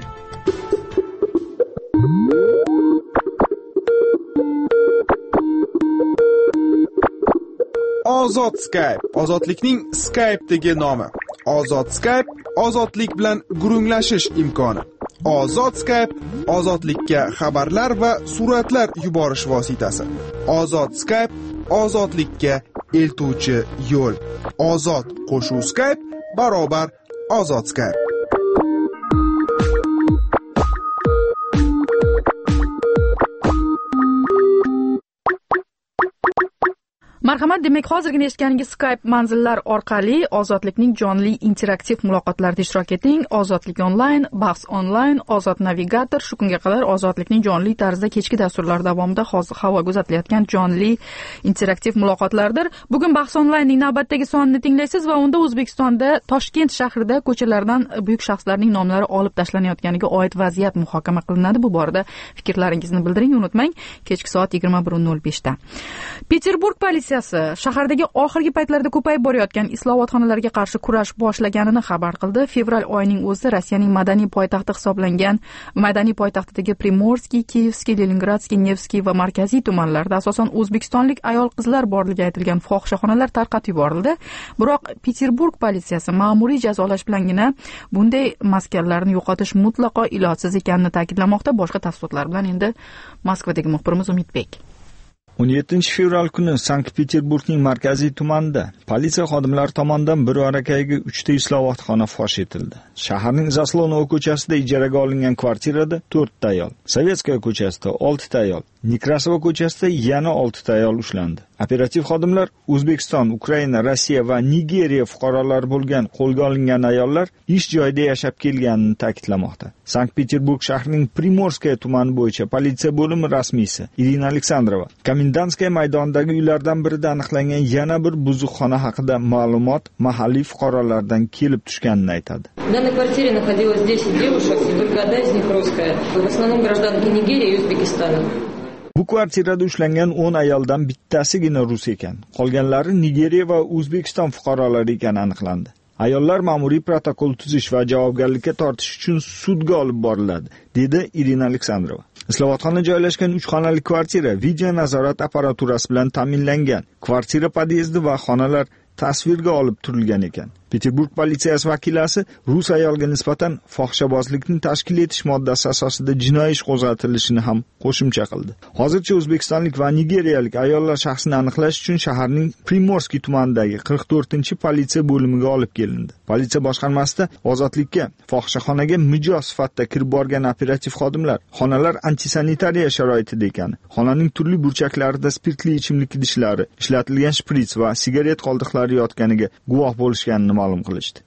Ozod Skype, Ozodlikning Skype'dagi nomi. Ozod Skype, ozodlik bilan gurunglashish imkoni. Ozod Skype, ozodlikka xabarlar va suratlar yuborish vositasi. Ozod Skype, ozodlikka eltuvchi yo'l. Ozod qo'shuv Skype barobar Ozod Skype. Marhamat, demak, hozirgina eshitganingiz Skype manzillar orqali Ozodlikning jonli interaktiv muloqotlarida ishtirok eting. Ozodlik onlayn, bahs onlayn, Ozod navigator shu kunga qadar Ozodlikning jonli tarzda kechki dasturlar davomida havoga uzatilayotgan jonli interaktiv muloqotlardir. Bugun bahs onlaynning navbatdagi sonini tinglaysiz va unda O'zbekistonda Toshkent shahrida ko'chalardan buyuk shaxslarning nomlari olib tashlanayotganiga oid vaziyat muhokama qilinadi. Bu borada fikrlaringizni bildiring. Unutmang, kechki soat 21:05 da. Peterburg politsiyasi shahardagi oxirgi paytlarda ko'payib borayotgan islohotxonalarga qarshi kurash boshlaganini xabar qildi. Fevral oyining o'zida Rossiyaning madaniy poytaxti hisoblangan madaniy poytaxtidagi Primorskiy, Kiyevskiy, Leningradskiy, Nevskiy va markaziy tumanlarda asosan o'zbekistonlik ayol-qizlar borligi aytilgan fohishaxonalar tarqatib yuborildi. Biroq Peterburg politsiyasi ma'muriy jazolash bilangina bunday maskanlarni yo'qotish mutlaqo ilojsiz ekanini ta'kidlamoqda. Boshqa tafsilotlar bilan endi Moskvadagi muxbirimiz Umidbek. 17 fevral kuni Sankt-Peterburgning markaziy tumanida politsiya xodimlari tomonidan bir varakayiga 3 ta islohotxona fosh etildi. Shaharning Zaslonov ko'chasida ijaraga olingan kvartirada 4 ta ayol, Sovetskaya ko'chasida 6 ta ayol, Nekrasova ko'chasida yana 6 ta ayol ushlandi. Operativ xodimlar O'zbekiston, Ukraina, Rossiya va Nigeriya fuqarolari bo'lgan qo'lga olingan ayollar ish joyida yashab kelganini ta'kidlamoqda. Sankt-Peterburg shahrining Primorskaya tumani bo'yicha politsiya bo'limi rasmiysi Irina Aleksandrova Komendantskaya maydonidagi uylardan birida aniqlangan yana bir buzuqxona haqida ma'lumot mahalliy fuqarolardan kelib tushganini aytadi. В данной квартире находилось 10 девушек, и только одна из них русская, в основном гражданки Нигерии и Узбекистана. Bu kvartirada ushlangan 10 ayoldan bittasigina rus ekan. Qolganlari Nigeriya va O'zbekiston fuqarolari ekani aniqlandi. Ayollar ma'muriy protokol tuzish va javobgarlikka tortish uchun sudga olib boriladi, dedi Irina Aleksandrova. Islohotxona joylashgan 3 xonali kvartira video nazorat apparaturasi bilan ta'minlangan. Kvartira podyezdi va xonalar tasvirga olib turilgan ekan. Peterburg politsiyasi vakilasi rus ayolga nisbatan fohishabozlikni tashkil etish moddasi asosida jinoiy ish qo'zg'atilishini ham qo'shimcha qildi. Hozircha o'zbekistonlik va nigeriyalik ayollar shaxsini aniqlash uchun shaharning Primorskiy tumanidagi 44-politsiya bo'limiga olib kelindi. Politsiya boshqarmasida ozodlikka fohishaxonaga mijoz sifatida kirib borgan operativ xodimlar xonalar antisanitariya sharoitida ekani, xonaning turli burchaklarida spirtli ichimlik idishlari, ishlatilgan shprits va sigaret qoldiqlari yotganiga guvoh bo'lishganini ma'lum qilishdi.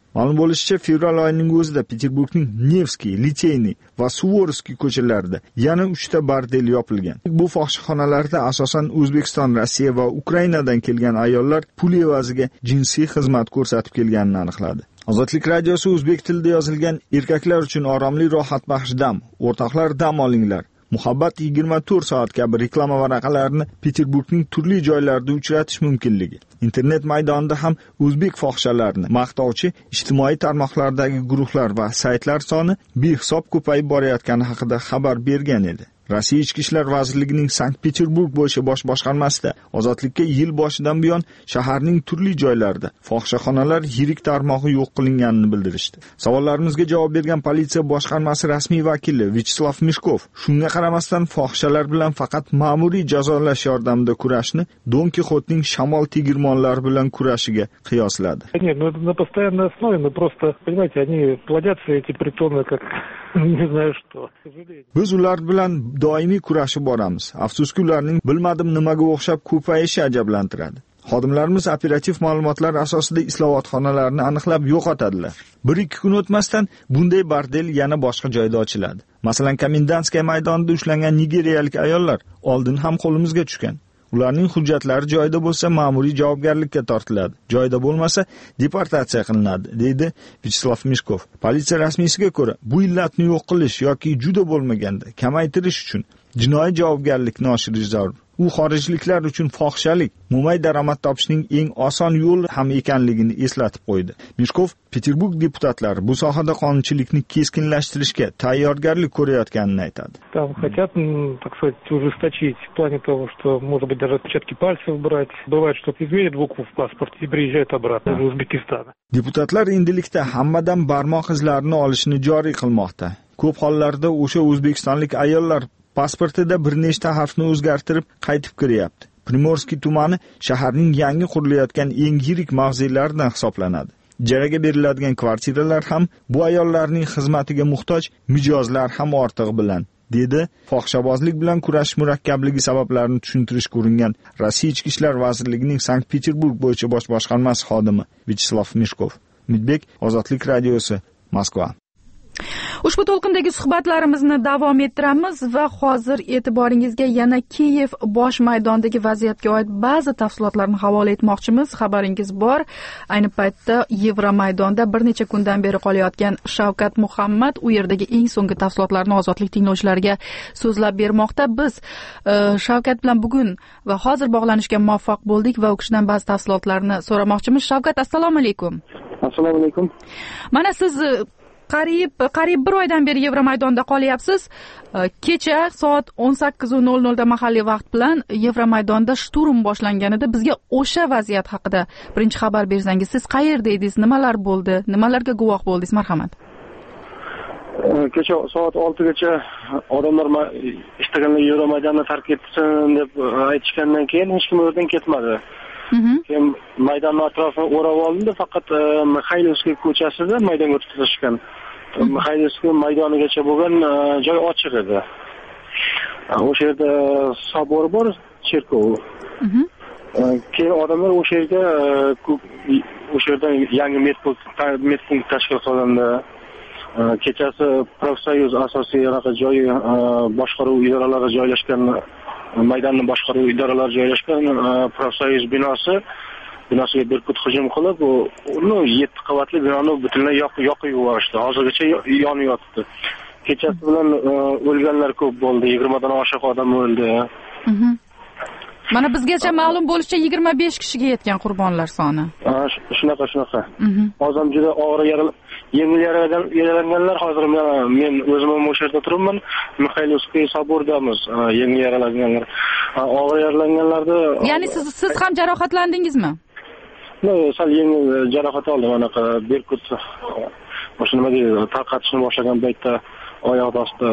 Ma'lum bo'lishicha, fevral oyining o'zida Peterburgning Nevskiy, Liteyniy va Suvorovskiy ko'chalarida yana 3 ta bordel yopilgan. Bu fohishaxonalarda asosan O'zbekiston, Rossiya va Ukrainadan kelgan ayollar pul evaziga jinsiy xizmat ko'rsatib kelganini aniqladi. Ozodlik radiosi o'zbek tilida yozilgan "Erkaklar uchun oromli, rohatbaxsh dam, o'rtoqlar dam olinglar. Muhabbat 24 soat" kabi reklama varaqalarini Peterburgning turli joylarida uchratish mumkinligi, internet maydonida ham o'zbek fohishalarini maqtovchi ijtimoiy tarmoqlardagi guruhlar va saytlar soni behisob ko'payib borayotgani haqida xabar bergan edi. Rossiya Ichki ishlar vazirligining Sankt-Peterburg bo'yicha bosh boshqarmasida ozodlikka yil boshidan buyon shaharning turli joylarida fohishaxonalar yirik tarmog'i yo'q qilinganini bildirishdi. Savollarimizga javob bergan politsiya boshqarmasi rasmiy vakili Vyacheslav Mishkov shunga qaramasdan fohishalar bilan faqat ma'muriy jazolash yordamida kurashni Don Kixotning shamol tegirmonlari bilan kurashiga qiyosladi. Нет, ну это на постоянной основе, но просто, понимаете, они плодятся эти притоны как не знаю что. Biz ular bilan doimiy kurashib boramiz. Afsuski ularning bilmadim nimaga o'xshab ko'payishi ajablantiradi. Xodimlarimiz operativ ma'lumotlar asosida islohotxonalarni aniqlab yo'qotadilar. 1-2 kun o'tmasdan bunday bordel yana boshqa joyda ochiladi. Masalan, Komendanskiy maydonida ushlangan nigeriyalik ayollar oldin ham qo'limizga tushgan. Ularning hujjatlari joyida bo'lsa, ma'muriy javobgarlikka tortiladi. Joyida bo'lmasa, deportatsiya qilinadi, deydi Vyacheslav Mishkov. Politsiya rasmiysiga ko'ra, bu illatni yo'q qilish yoki juda bo'lmaganda kamaytirish uchun jinoiy javobgarlikni oshirish zarur. U xorijliklar uchun fohishalik, mo'may daromad topishning eng oson yo'li ham ekanligini eslatib qo'ydi. Mishkov Peterburg deputatlari bu sohada qonunchilikni keskinlashtirishga tayyorgarlik ko'rayotganini aytadi. Там хотят, так сказать, ужесточить в плане того, что, может быть, даже отпечатки пальцев брать. Бывает, что изменят букву в паспорте и приезжают обратно из Узбекистана. Deputatlar endilikda hammadan barmoq izlarini olishni joriy qilmoqda. Ko'p hollarda o'sha o'zbekistonlik ayollar pasportida bir nechta harfni o'zgartirib qaytib kiryapti. Primorskiy tumani shaharning yangi qurilayotgan eng yirik mavzelaridan hisoblanadi. Ijaraga beriladigan kvartiralar ham bu ayollarning xizmatiga muhtoj, mijozlar ham ortig'i bilan, dedi fohishabozlik bilan kurash murakkabligi sabablarini tushuntirishga uringan Rossiya Ichki ishlar vazirligining Sankt-Peterburg bo'yicha bosh boshqarmasi xodimi Vyacheslav Mishkov. Umidbek, Ozodlik radiosi, Moskva. Ushbu to'lqindagi suhbatlarimizni davom ettiramiz va hozir e'tiboringizga yana Kiyev bosh maydonidagi vaziyatga oid ba'zi tafsilotlarni havola etmoqchimiz. Xabaringiz bor. Ayni paytda Yevromaydonda bir necha kundan beri qolayotgan Shavkat Muhammad u yerdagi eng so'nggi tafsilotlarni ozodlik tinglovchilariga so'zlab bermoqda. Biz Shavkat bilan bugun va hozir bog'lanishga muvaffaq bo'ldik va u kishidan ba'zi tafsilotlarni so'ramoqchimiz. Shavkat, assalomu alaykum. Assalomu alaykum. Mana siz qariyb bir oydan beri Yevromaydonda qolyapsiz. Kecha soat 18:00 da mahalliy vaqt bilan Yevromaydonda shturm boshlanganida bizga o'sha vaziyat haqida birinchi xabar bersangiz, siz qayerda edingiz, nimalar bo'ldi, nimalarga guvoh bo'ldingiz, marhamat. Kecha soat 6gacha odamlar istaganlar Yevromaydonni tark etsin deb aytishgandan keyin hech kim o'rnidan ketmadi. Keyin maydonning atrofini o'rab oldi, faqat Mixaylovskiy ko'chasida maydonga tutashgan. Mixaylovskiy maydonigacha bo'lgan joy ochiq edi. O'sha yerda sabor bor, cherkov. Keyin odamlar o'sha yerdan yangi medpunkt tashkil qilindi. Kechasi Profsoyuz asosiy joy boshqaruv idoralari joylashgan, maydonni boshqaruv idoralari joylashgan Profsoyuz binosiga berkut hujum qilib, uni 7 qavatli binoni butunlay yoqib yuborishdi. Hozirgacha yonib yotibdi. Kechasi bilan o'lganlar ko'p bo'ldi, 20 dan oshiq odam o'ldi. Mana bizgacha ma'lum bo'lishicha 25 kishiga yetgan qurbonlar soni. Shunaqa. Hozir juda og'ir yengil yaralanganlar, hozir men o'zim ham o'sha yerda turibman. Mixaylovskiy sobordamiz, yengil yaralanganlar. Og'ir yaralanganlarda, ya'ni siz ham jarohatlandingizmi? Sal yengil jarohat oldim, anaqa berkut o'sha nima deydi, tarqatishni boshlagan paytda oyoq ostida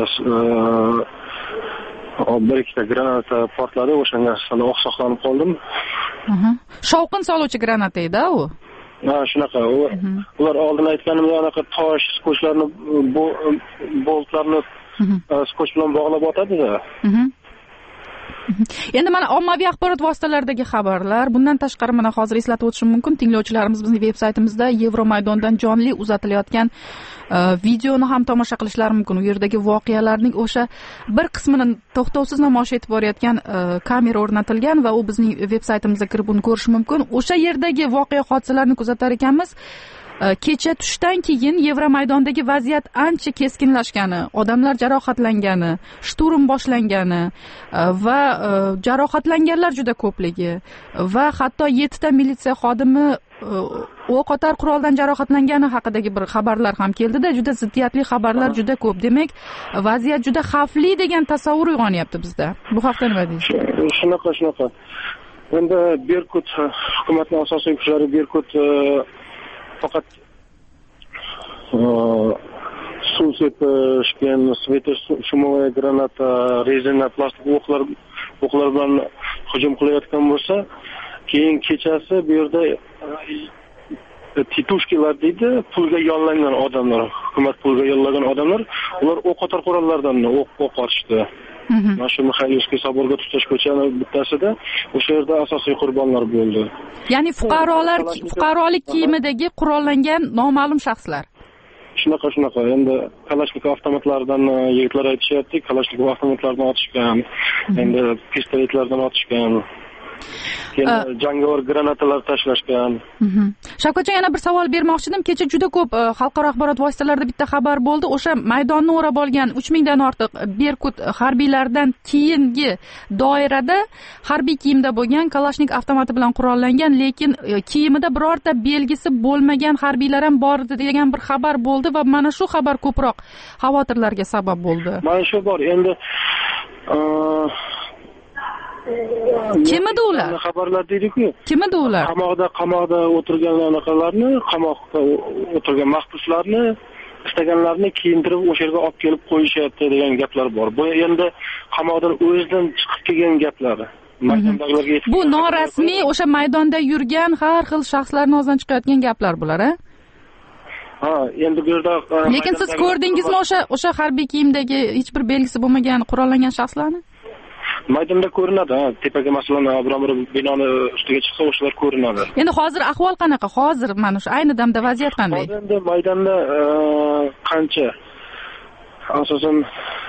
bir ikkita granata portladi, o'shanga sal oqsoqlanib qoldim. Shovqin soluvchi granata edi u. Shunaqa. Ular oldin aytganimdek anaqa tosh, skochlarni, boltlarni skoch bilan bog'lab otadi-da. Endi mana ommaviy axborot vositalaridagi xabarlar, bundan tashqari mana hozir eslatib o'tishim mumkin, tinglovchilarimiz bizning veb-saytimizda Yevromaydondan jonli uzatilayotgan videoni ham tomosha qilishlari mumkin. U yerdagi voqealarning o'sha bir qismini to'xtovsiz namoyish etib borayotgan kamera o'rnatilgan va u bizning veb-saytimizga kirib uni ko'rish mumkin. O'sha yerdagi voqea hodisalarni kuzatar ekanmiz. Kecha tushdan keyin Yevromaydondagi vaziyat ancha keskinlashgani, odamlar jarohatlangani, shturm boshlangani va jarohatlanganlar juda ko'pligi va hatto 7 ta militsiya xodimi o'q otar quroldan jarohatlangani haqidagi bir xabarlar ham keldida, juda ziddiyatli xabarlar juda ko'p. Demak, vaziyat juda xavfli degan tasavvur uyg'onyapti bizda. Bu haqda nima deysiz? Shunaqa. Endi Berkut hukumatning asosiy kuchlari Berkut faqat suv sepishgan, svetoshumovaya granata, rezina, plastik o'qlar bilan hujum qilayotgan bo'lsa, keyin kechasi bu yerda titushkilar deydi, pulga yollangan odamlar, hukumat pulga yollagan odamlar, ular o'qotar qurollardan o'q ochdi. Mana shu Mixaylovskiy saborga tutash ko'chani bittasida o'sha yerda asosiy qurbonlar bo'ldi. Ya'ni fuqarolik kiyimidagi qurollangan noma'lum shaxslar. Shunaqa. Endi Kalashnikov avtomatlaridan yigitlar aytishyapti, Kalashnikov avtomatlardan otishgan, endi pistoletlardan otishgan. Jangovar granatalar tashlashgan. Shavkatjon, yana bir savol bermoqchidim. Kecha juda ko'p xalqaro axborot vositalarida bitta xabar bo'ldi. O'sha maydonni o'rab olgan 3000 dan ortiq Berkut harbiylaridan keyingi doirada harbiy kiyimda bo'lgan, Kalashnik avtomati bilan qurollangan, lekin kiyimida birorta belgisi bo'lmagan harbiylar ham bor edi degan bir xabar bo'ldi va mana shu xabar ko'proq xavotirlarga sabab bo'ldi. Mana shu bor. Endi kim edi ular? Xabarlar deydi-ku. Kim edi ular? Qamoqda o'tirgan anaqalarni, qamoqda o'tirgan mahbuslarni, istaganlarni kiyintirib o'sha yerga olib kelib qo'yishyapti degan gaplar bor. Bu endi qamoqdan o'zidan chiqib kelgan gaplar. Bu norasmiy o'sha maydonda yurgan har xil shaxslarning o'zidan chiqayotgan gaplar bular, a? Ha, endi bu yerda lekin siz ko'rdingizmi o'sha harbiy kiyimdagi hech bir belgisi bo'lmagan qurollangan shaxslarni? Maydonda ko'rinadi, tepaga masalan bir binoni ustiga chiqsa o'shalar ko'rinadi. Endi hozir ahvol qanaqa? Hozir mana shu ayni damda vaziyat qanday? Hozir maydonda qancha asosan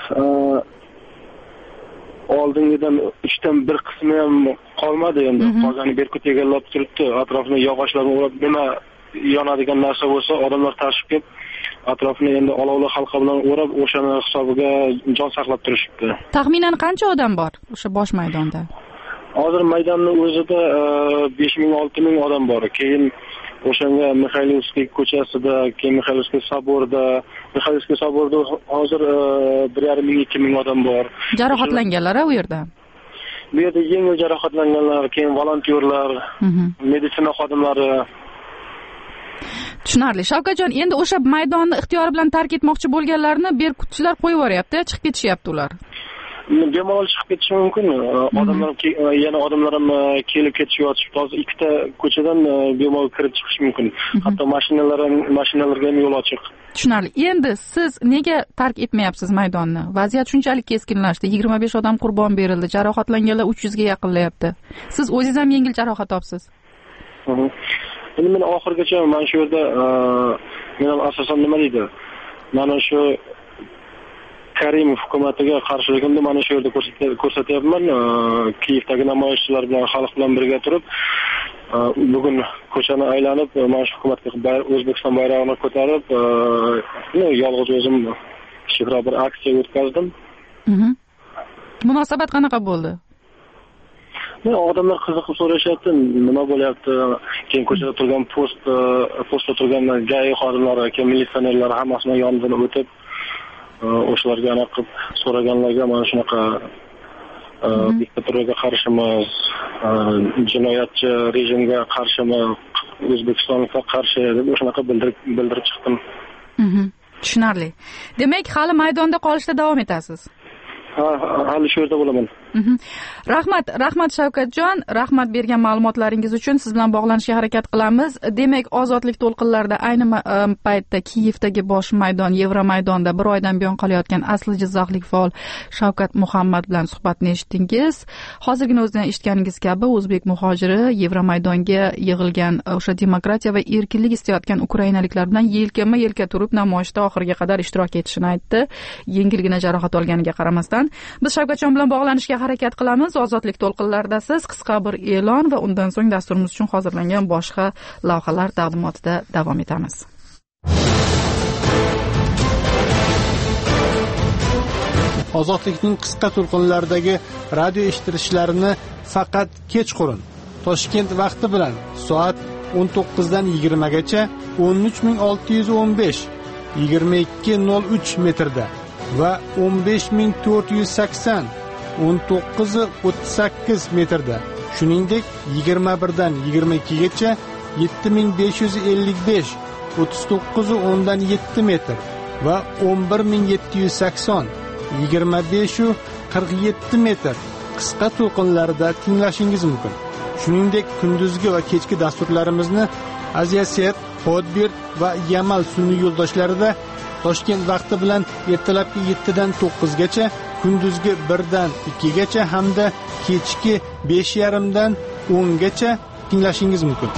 oldingidan 3dan 1 qismi ham qolmadi endi. Qolgani Berkut egallab turibdi. Atrofni yog'ochlarni o'rab, nima yonadigan narsa bo'lsa, odamlar tashib kelib atrofni endi olovli halqa bilan o'rab, o'shani hisobiga jon saqlab turishibdi. Taxminan qancha odam bor o'sha bosh maydonda? Hozir maydonning o'zida 5000-6000 odam bor. Keyin o'shanga Mixaylovskiy ko'chasida, keyin Mixaylovskiy saborda hozir 1,5-2,000 odam bor. Jarohatlanganlar u yerda. Bu yerda yengil jarohatlanganlar, keyin volontyorlar, meditsina xodimlari. Tushunarli. Shavkatjon, endi o'sha maydonni ixtiyori bilan tark etmoqchi bo'lganlarni berkutchilar qo'yib yuboryapti, chiqib ketishyapti ular. Bemalol chiqib ketishi mumkin. Odamlar ham kelib ketishyapti. Hozir ikkita ko'chadan bemalol kirib chiqish mumkin. Hatto mashinalarga ham yo'l ochiq. Tushunarli. Endi siz nega tark etmayapsiz maydonni? Vaziyat shunchalik keskinlashdi. 25 odam qurbon berildi, jarohatlanganlar 300 ga yaqinlayapti. Siz o'zingiz ham yengil jarohat topsiz. Endi men oxirgacha mana shu yerda men ham asosan nima deydi? Mana shu Karimov hukumatiga qarshiligimni mana shu yerda ko'rsatyapman. Kiyevdagi namoyishchilar bilan, xalq bilan birga turib, bugun ko'chani aylanib, mana shu hukumatga O'zbekiston bayrog'ini ko'tarib, yolg'iz o'zim kichikroq bir aksiya o'tkazdim. Munosabat qanaqa bo'ldi? Odamlar qiziqib so'rashyapti, nima bo'lyapti. Keyin ko'chada turgan postda turgan GAI xodimlari, keyin militsionerlar hammasi yonidan o'tib, o'shalarga aniq qilib so'raganlarga mana shunaqa diktaturga qarshimiz, jinoyatchi rejimga qarshimiz, O'zbekistonga qarshi deb o'shanaqa bildirib chiqdim. Tushunarli. Demak, hali maydonda qolishda davom etasiz. Hali shu yerda bo'laman. Rahmat Shavkatjon, rahmat bergan ma'lumotlaringiz uchun. Siz bilan bog'lanishga harakat qilamiz. Demak, ozodlik to'lqinlarida ayni paytda Kiyevdagi bosh maydon, Yevromaydonda bir oydan buyon qolayotgan asli jizzaxlik faol Shavkat Muhammad bilan suhbatni eshitdingiz. Hozirgina o'zidan eshitganingiz kabi o'zbek muhojiri Yevromaydonga yig'ilgan o'sha demokratiya va erkinlik istayotgan ukrainaliklar bilan yelkama-yelka turib namoyishda oxiriga qadar ishtirok etishini aytdi. Yengilgina jarohat olganiga qaramasdan. Biz Shavkatjon bilan bog'lanishga harakat qilamiz. Ozodlik to'lqinlarida siz qisqa bir e'lon va undan so'ng dasturimiz uchun hozirlangan boshqa lavhalar taqdimotida davom etamiz. Ozodlikning qisqa to'lqinlaridagi radio eshittirishlarini faqat kechqurun Toshkent vaqti bilan soat 19 dan 20 gacha 13615 22:03 metrda va 15480 19:38 metrda, shuningdek 21 dan 22 gacha 7555 39:10 metr va 11780 25:47 metr qisqa to'lqinlarida tinglashingiz mumkin. Shuningdek, kunduzgi va kechki dasturlarimizni Aziyaset, Podbir va Yamal sun'iy yo'ldoshlarida Toshkent vaqti bilan ertalabki 7 dan 9 gacha, kunduzgi 1 dan 2 gacha hamda kechki 5:30 dan 10 gacha tinglashingiz mumkin.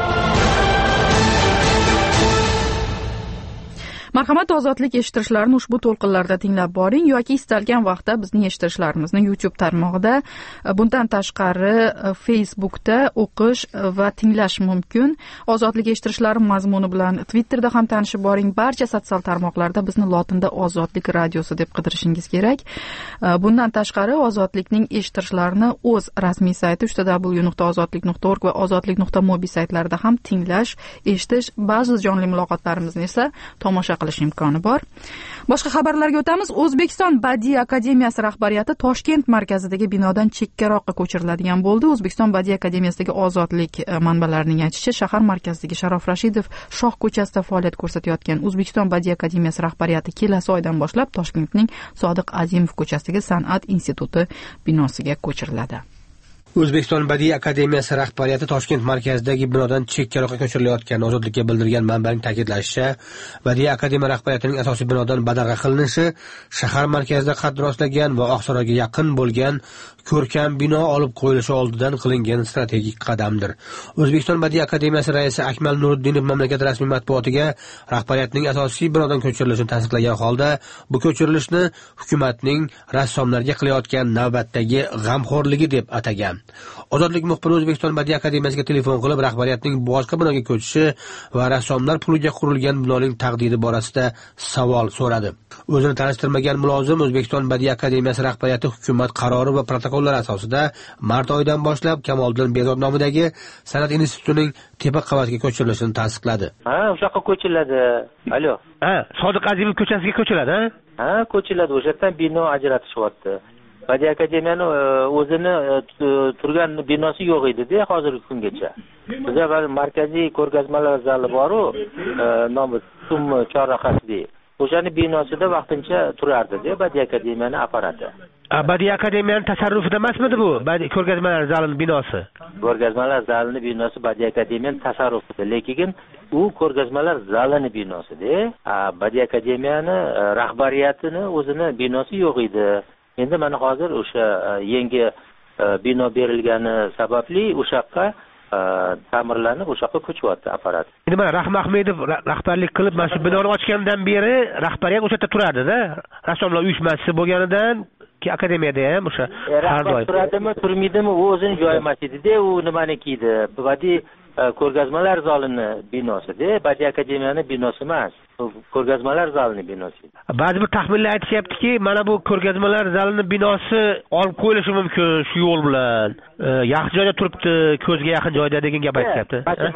Marhamat, ozodlik eshittirishlarini ushbu to'lqinlarda tinglab boring yoki istalgan vaqtda bizning eshittirishlarimizni YouTube tarmog'ida, bundan tashqari Facebookda o'qish va tinglash mumkin. Ozodlik eshittirishlari mazmuni bilan Twitterda ham tanishib boring. Barcha sotsial tarmoqlarda bizni lotinda Ozodlik radiosi deb qidirishingiz kerak. Bundan tashqari ozodlikning eshittirishlarini o'z rasmiy sayti www.ozodlik.org va ozodlik.mobi saytlarida ham tinglash, eshitish, ba'zi jonli muloqotlarimizni esa tomosha qilish imkoni bor. Boshqa xabarlarga o'tamiz. O'zbekiston Badiiy akademiyasi rahbariyati Toshkent markazidagi binodan chekkaroqqa ko'chiriladigan bo'ldi. O'zbekiston Badiiy akademiyasidagi ozodlik manbalarining aytishicha, shahar markazidagi Sharof Rashidov shoh ko'chasida faoliyat ko'rsatayotgan O'zbekiston Badiiy akademiyasi rahbariyati kelasi oydan boshlab Toshkentning Sodiq Azimov ko'chasidagi San'at instituti binosiga ko'chiriladi. O'zbekiston Badiiy akademiyasi rahbariyati Toshkent markazidagi binodan chekkaroqqa ko'chirilayotgan ozodlikka bildirgan manbaning ta'kidlashicha, Badiiy akademiya rahbariyatining asosiy binodan badarg'a qilinishi shahar markazida qad rostlagan va Oqsaroyga yaqin bo'lgan ko'rkam bino olib qo'yilishi oldidan qilingan strategik qadamdir. O'zbekiston Badiiy akademiyasi raisi Akmal Nuriddinov mamlakat rasmiy matbuotiga rahbariyatning asosiy binodan ko'chirilishini tasdiqlagan holda, bu ko'chirilishni hukumatning rassomlarga qilayotgan navbatdagi g'amxo'rligi deb atagan. Ozodlik muxbiri O'zbekiston Badiiy akademiyasiga telefon qilib, rahbariyatning boshqa binoga ko'chishi va rassomlar puliga qurilgan binoning taqdiri borasida savol so'radi. O'zini tanishtirmagan mulozim O'zbekiston Badiiy akademiyasi rahbariyati hukumat qarori va protokollar asosida mart oyidan boshlab Kamoliddin Behzod nomidagi San'at institutining tepa qavatiga ko'chirilishini tasdiqladi. Ha, o'sha yoqqa ko'chiriladi. Alo. Ha, Sodiq Azimov ko'chasiga ko'chiriladi, ha? Ha, ko'chiriladi. O'sha yerdan bino ajratishyapti. Badiiy akademiyani o'zini turgan binosi yo'q edi-da hozirgi kungacha. Bizda markaziy ko'rgazmalar zali bor-ku, nomi Sum chorrahasi. O'shani binosida vaqtincha turardi-da Badiiy akademiyani apparati. Badiiy akademiyaning tasarrufida emasmidi bu? Badiiy ko'rgazmalar zalining binosi. Ko'rgazmalar zalining binosi Badiiy akademiyaning tasarrufida, lekin u ko'rgazmalar zalining binosida. Badiiy akademiyani rahbariyatini o'zini binosi yo'q edi. Endi mana hozir o'sha yangi bino berilgani sababli o'sha yoqqa ta'mirlanib o'sha yoqqa ko'chyapti apparat. Endi mana Rahmat Ahmedov rahbarlik qilib mana shu binoni ochgandan beri rahbariyat o'sha yerda turadi-da. Rassomlar uyushmasi bo'lganidan akademiyada ham o'sha har doim turadimi, turmaydimi, u o'zining joyi emas edi-da, u nimaniki edi? Badiiy ko'rgazmalar zalini binosida, Badiiy akademiyani binosi emas. Ko'rgazmalar zalining binosi. Ba'zi bir taxminlar aytishyaptiki, mana bu ko'rgazmalar zalining binosi olib qo'yilishi mumkin shu yo'l bilan. Yaxshi joyda turibdi, ko'zga yaqin joyda degan gap aytishyapti.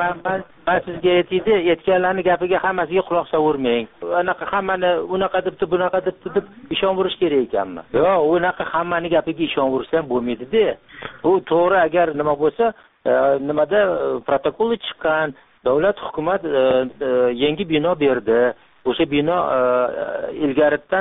Men sizga aytganlarni gapiga hammasiga quloq solvermang. Unaqa hammani unaqa debdi, bunaqa debdi deb ishonverish kerak ekanmi? Yo'q, unaqa hammani gapiga ishonversa ham bo'lmaydi-da. Bu to'g'ri, agar nima bo'lsa, nimada protokoli chiqqan, davlat hukumat yangi bino berdi. O'sha bino ilgaridan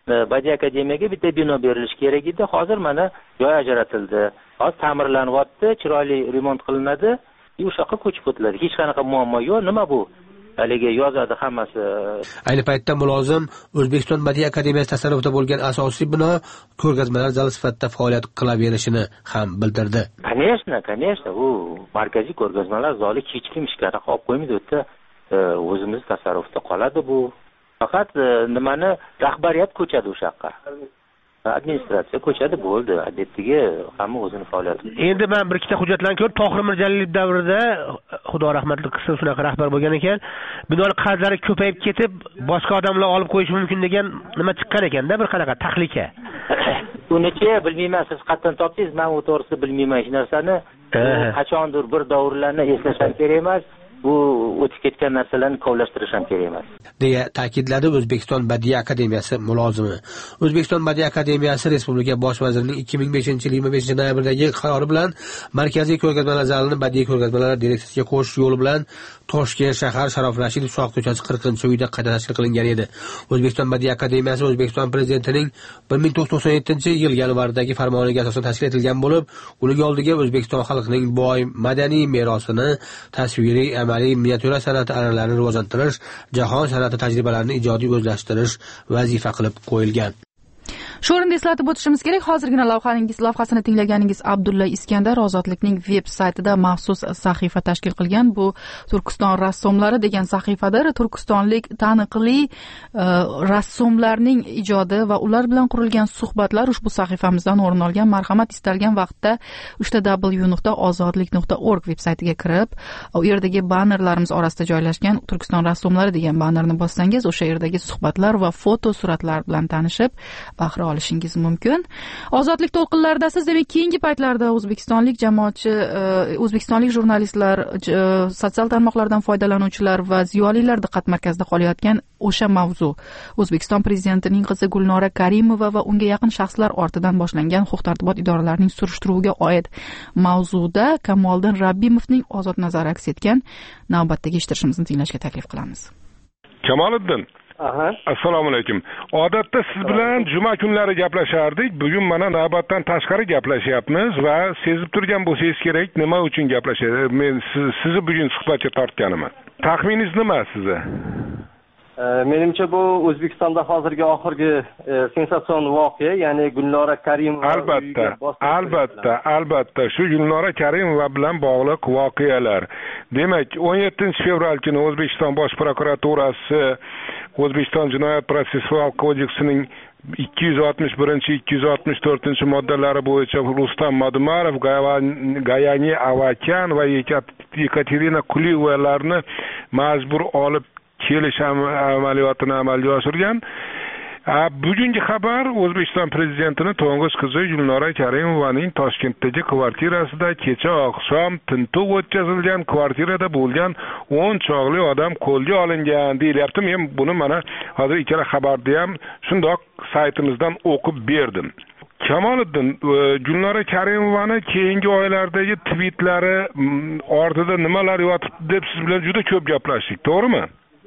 Badiiy akademiyaga bitta bino berilishi kerak edi. Hozir mana joy ajratildi. Hozir ta'mirlanyapti, chiroyli remont qilinadi. O'sha yoqqa ko'chib o'tiladi. Hech qanaqa muammo yo'q. Nima bu? Haliga yozadi hammasi. Ayni paytda mulozim O'zbekiston Badiiy akademiyasi tasarrufida bo'lgan asosiy bino ko'rgazmalar zali sifatida faoliyat qilaverishini ham bildirdi. Конечно, u markaziy ko'rgazmalar zali hech kim ishga olib qo'ymaydi. U yerda o'zimiz tasarrufda qoladi bu. Faqat nimani rahbariyat ko'chadi o'sha yoqqa. Administratsiya ko'chadi bo'ldi. Odatdagi hamma o'zini faoliyati. Endi men bir ikkita hujjatlarni ko'rib, Tohir Mirjalilov davrida Xudo rahmatli qilsin shunaqa rahbar bo'lgan ekan. Binolar qarzlari ko'payib ketib, boshqa odamlar olib qo'yish mumkin degan nima chiqqan ekanda, bir qanaqa tahlika. Unichi bilmayman, siz qayerdan topdingiz? Men u to'g'risi bilmayman hech narsani. Qachondir bir davrlarni eslashim kerak emas. Bu o'tib ketgan narsalarni kovlashtirish ham kerak emas, deya ta'kidladi O'zbekiston Badiiy akademiyasi mulozimi. O'zbekiston Badiiy akademiyasi Respublika bosh vazirining 2005-yil 25-noyabrdagi qarori bilan markaziy ko'rgazmalar zalini badiiy ko'rgazmalar direksiyasiga qo'shish yo'li bilan Toshkent shahar Sharof Rashidov shoh ko'chasi 40-uyda qayta tashkil qilingan edi. O'zbekiston Badiiy akademiyasi O'zbekiston prezidentining 1997-yil yanvardagi farmoniga asosan tashkil etilgan bo'lib, uning oldiga O'zbekiston xalqining boy madaniy merosini tasviriy amaliy miniatyura san'ati an'analarini rivojlantirish, jahon san'ati tajribalarini ijodiy o'zlashtirish vazifa qilib qo'yilgan. Shu o'rinda eslatib o'tishimiz kerak, hozirgina lavhasini tinglaganingiz Abdulla Iskandar Ozodlikning veb-saytida maxsus sahifa tashkil qilgan. Bu Turkiston rassomlari degan sahifadir. Turkistonlik taniqli rassomlarning ijodi va ular bilan qurilgan suhbatlar ushbu sahifamizdan o'rin olgan. Marhamat, istalgan vaqtda www.ozodlik.org veb-saytiga kirib, u yerdagi bannerlarimiz orasida joylashgan Turkiston rassomlari degan bannerni bossangiz, o'sha yerdagi suhbatlar va foto suratlar bilan tanishib, bahra olishingiz mumkin. Ozodlik to'lqinlarida siz demak keyingi paytlarda o'zbekistonlik jamoatchi, o'zbekistonlik jurnalistlar, sotsial tarmoqlardan foydalanuvchilar va ziyolilar diqqat markazida qolayotgan o'sha mavzu O'zbekiston prezidentining qizi Gulnora Karimova va unga yaqin shaxslar ortidan boshlangan huquq-tartibot idoralarining surishtiruviga oid mavzuda Kamoliddin Rabbimovning ozod nazari aks etgan navbatdagi eshittirishimizni tinglashga taklif qilamiz. Kamoliddin, assalomu alaykum. Odatda siz bilan juma kunlari gaplashardik. Bugun mana navbatdan tashqari gaplashyapmiz va sezib turgan bo'lsangiz kerak, nima uchun gaplashyapmiz. Men sizni bugun suhbatga tortganiman. Taxminingiz nima sizni? Menimcha bu O'zbekistonda hozirgi oxirgi sensatsion voqea, ya'ni Gulnora Karimova. Albatta, shu Gulnora Karimova bilan bog'liq voqealar. Demak, 17-fevral kuni O'zbekiston Bosh prokuraturasi O'zbekiston Jinoyat protsessual kodeksining 261-264 moddalari bo'yicha Rustam Madumarov, Gayani Avakyan va Yekaterina Kuliyevalarni majbur olib kelish amaliyotini amalga oshirgan. Bugungi xabar O'zbekiston prezidentining to'ng'ich qizi Gulnora Karimovaning Toshkentdagi kvartirasida kecha oqshom tintuv o'tkazilgan, kvartirada bo'lgan 10 chog'li odam qo'lga olingan deyilyapti. Men buni mana hozir ikkala xabarda ham shundoq saytimizdan o'qib berdim. Kamoliddin, Gulnora Karimovani keyingi oylardagi tweetlari ortida nimalar yotibdi deb siz bilan juda ko'p gaplashdik, to'g'rimi?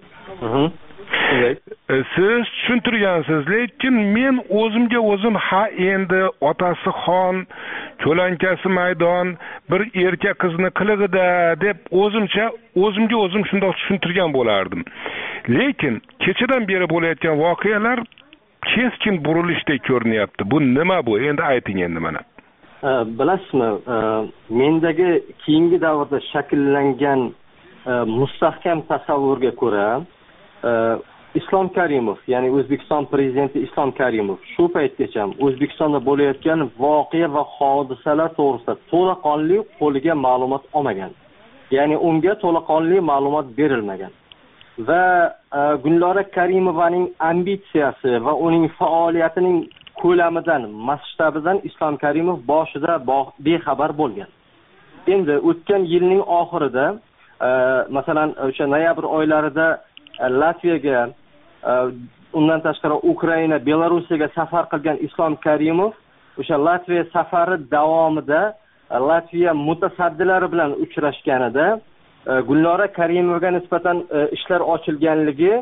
Siz tushuntirgansiz, lekin men o'zimga o'zim endi otasi xon, ko'lankasi maydon, bir erkak qizni qilig'ida deb o'zimga o'zim shundoq tushuntirgan bo'lardim. Lekin kechadan beri bo'layotgan voqealar keskin burilishdek ko'rinyapti. Bu nima bu? Endi ayting endi mana. Bilasizmi, mendagi keyingi davrda shakllangan mustahkam tasavvurga ko'ra, Islom Karimov, ya'ni O'zbekiston prezidenti Islom Karimov shu paytgacha O'zbekistonda bo'layotgan voqea va hodisalar to'g'risida to'laqonli qo'liga ma'lumot olmagan. Ya'ni unga to'laqonli ma'lumot berilmagan. Va Gulnora Karimovaning ambitsiyasi va uning faoliyatining ko'lamidan, masshtabidan Islom Karimov boshida bexabar bo'lgan. Endi o'tgan yilning oxirida, masalan, o'sha noyabr oylarida Latviyaga, undan tashqari Ukraina, Belorussiyaga safar qilgan Islom Karimov o'sha Latviya safari davomida Latviya mutasaddilari bilan uchrashganida Gulnora Karimovga nisbatan ishlar ochilganligi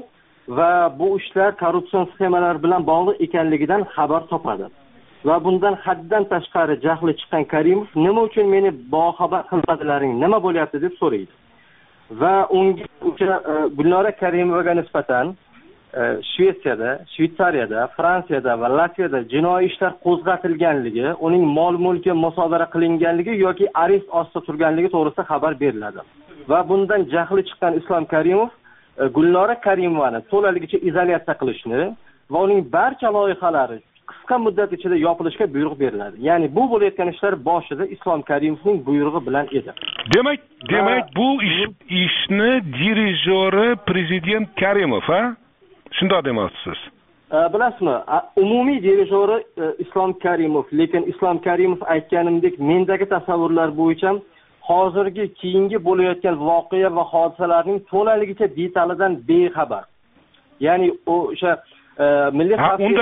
va bu ishlar korrupsion sxemalar bilan bog'liq ekanligidan xabar topadi. Va bundan haddan tashqari jahli chiqqan Karimov nima uchun meni boxabar qilmadilaring, nima bo'lyapti deb so'raydi. Va unga o'sha Gulnora Karimovaga nisbatan Shvetsiyada, Shvetsariyada, Fransiyada va Latviyada jinoiy ishlar qo'zg'atilganligi, uning mol-mulki musodara qilinganligi yoki arest ostida turganligi to'g'risida xabar beriladi. Va bundan jahli chiqqan Islom Karimov Gulnora Karimovani to'laligicha izolyatsiya qilishni va uning barcha loyihalari qisqa muddat ichida yopilishga buyruq beriladi. Ya'ni bu bo'layotgan ishlar boshida Islom Karimovning buyrug'i bilan edi. Demak bu ishni dirijori prezident Karimov, ha? Shunday demoqchisiz. Bilasizmi, umumiy dirijori Islom Karimov, lekin Islom Karimov aytganimdek, mendagi tasavvurlar bo'yicha hozirgi keyingi bo'layotgan voqea va hodisalarning to'laligicha detalidan bexabar. Ya'ni o'sha milliy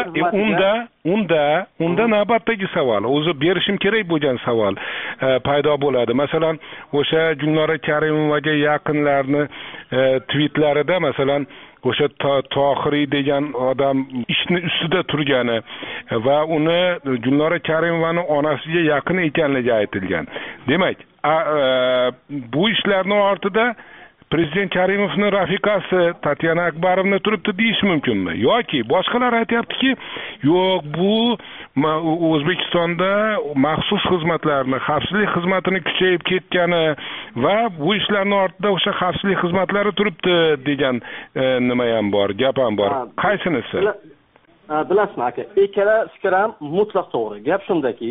unda navbatdagi savol, o'zi berishim kerak bo'lgan savol paydo bo'ladi. Masalan, o'sha Gulnora Karimovaga yaqinlarni tweetlarida masalan o'sha Tohiriy degan odam ishni ustida turgani va uni Gulnora Karimovani onasiga yaqin ekanligi aytilgan. Demak, bu ishlarning ortida prezident Karimovning rafiqasi Tatyana Akbarovna turibdi deyish mumkinmi? Yoki boshqalar aytayaptiki, yo'q, bu O'zbekistonda maxsus xizmatlarni, xavfsizlik xizmatini kuchayib ketgani va bu ishlarning ortida o'sha xavfsizlik xizmatlari turibdi degan nima ham bor, gap ham bor. Qaysinisi? Bilasizmi aka, ikkala fikr ham mutlaq to'g'ri. Gap shundaki,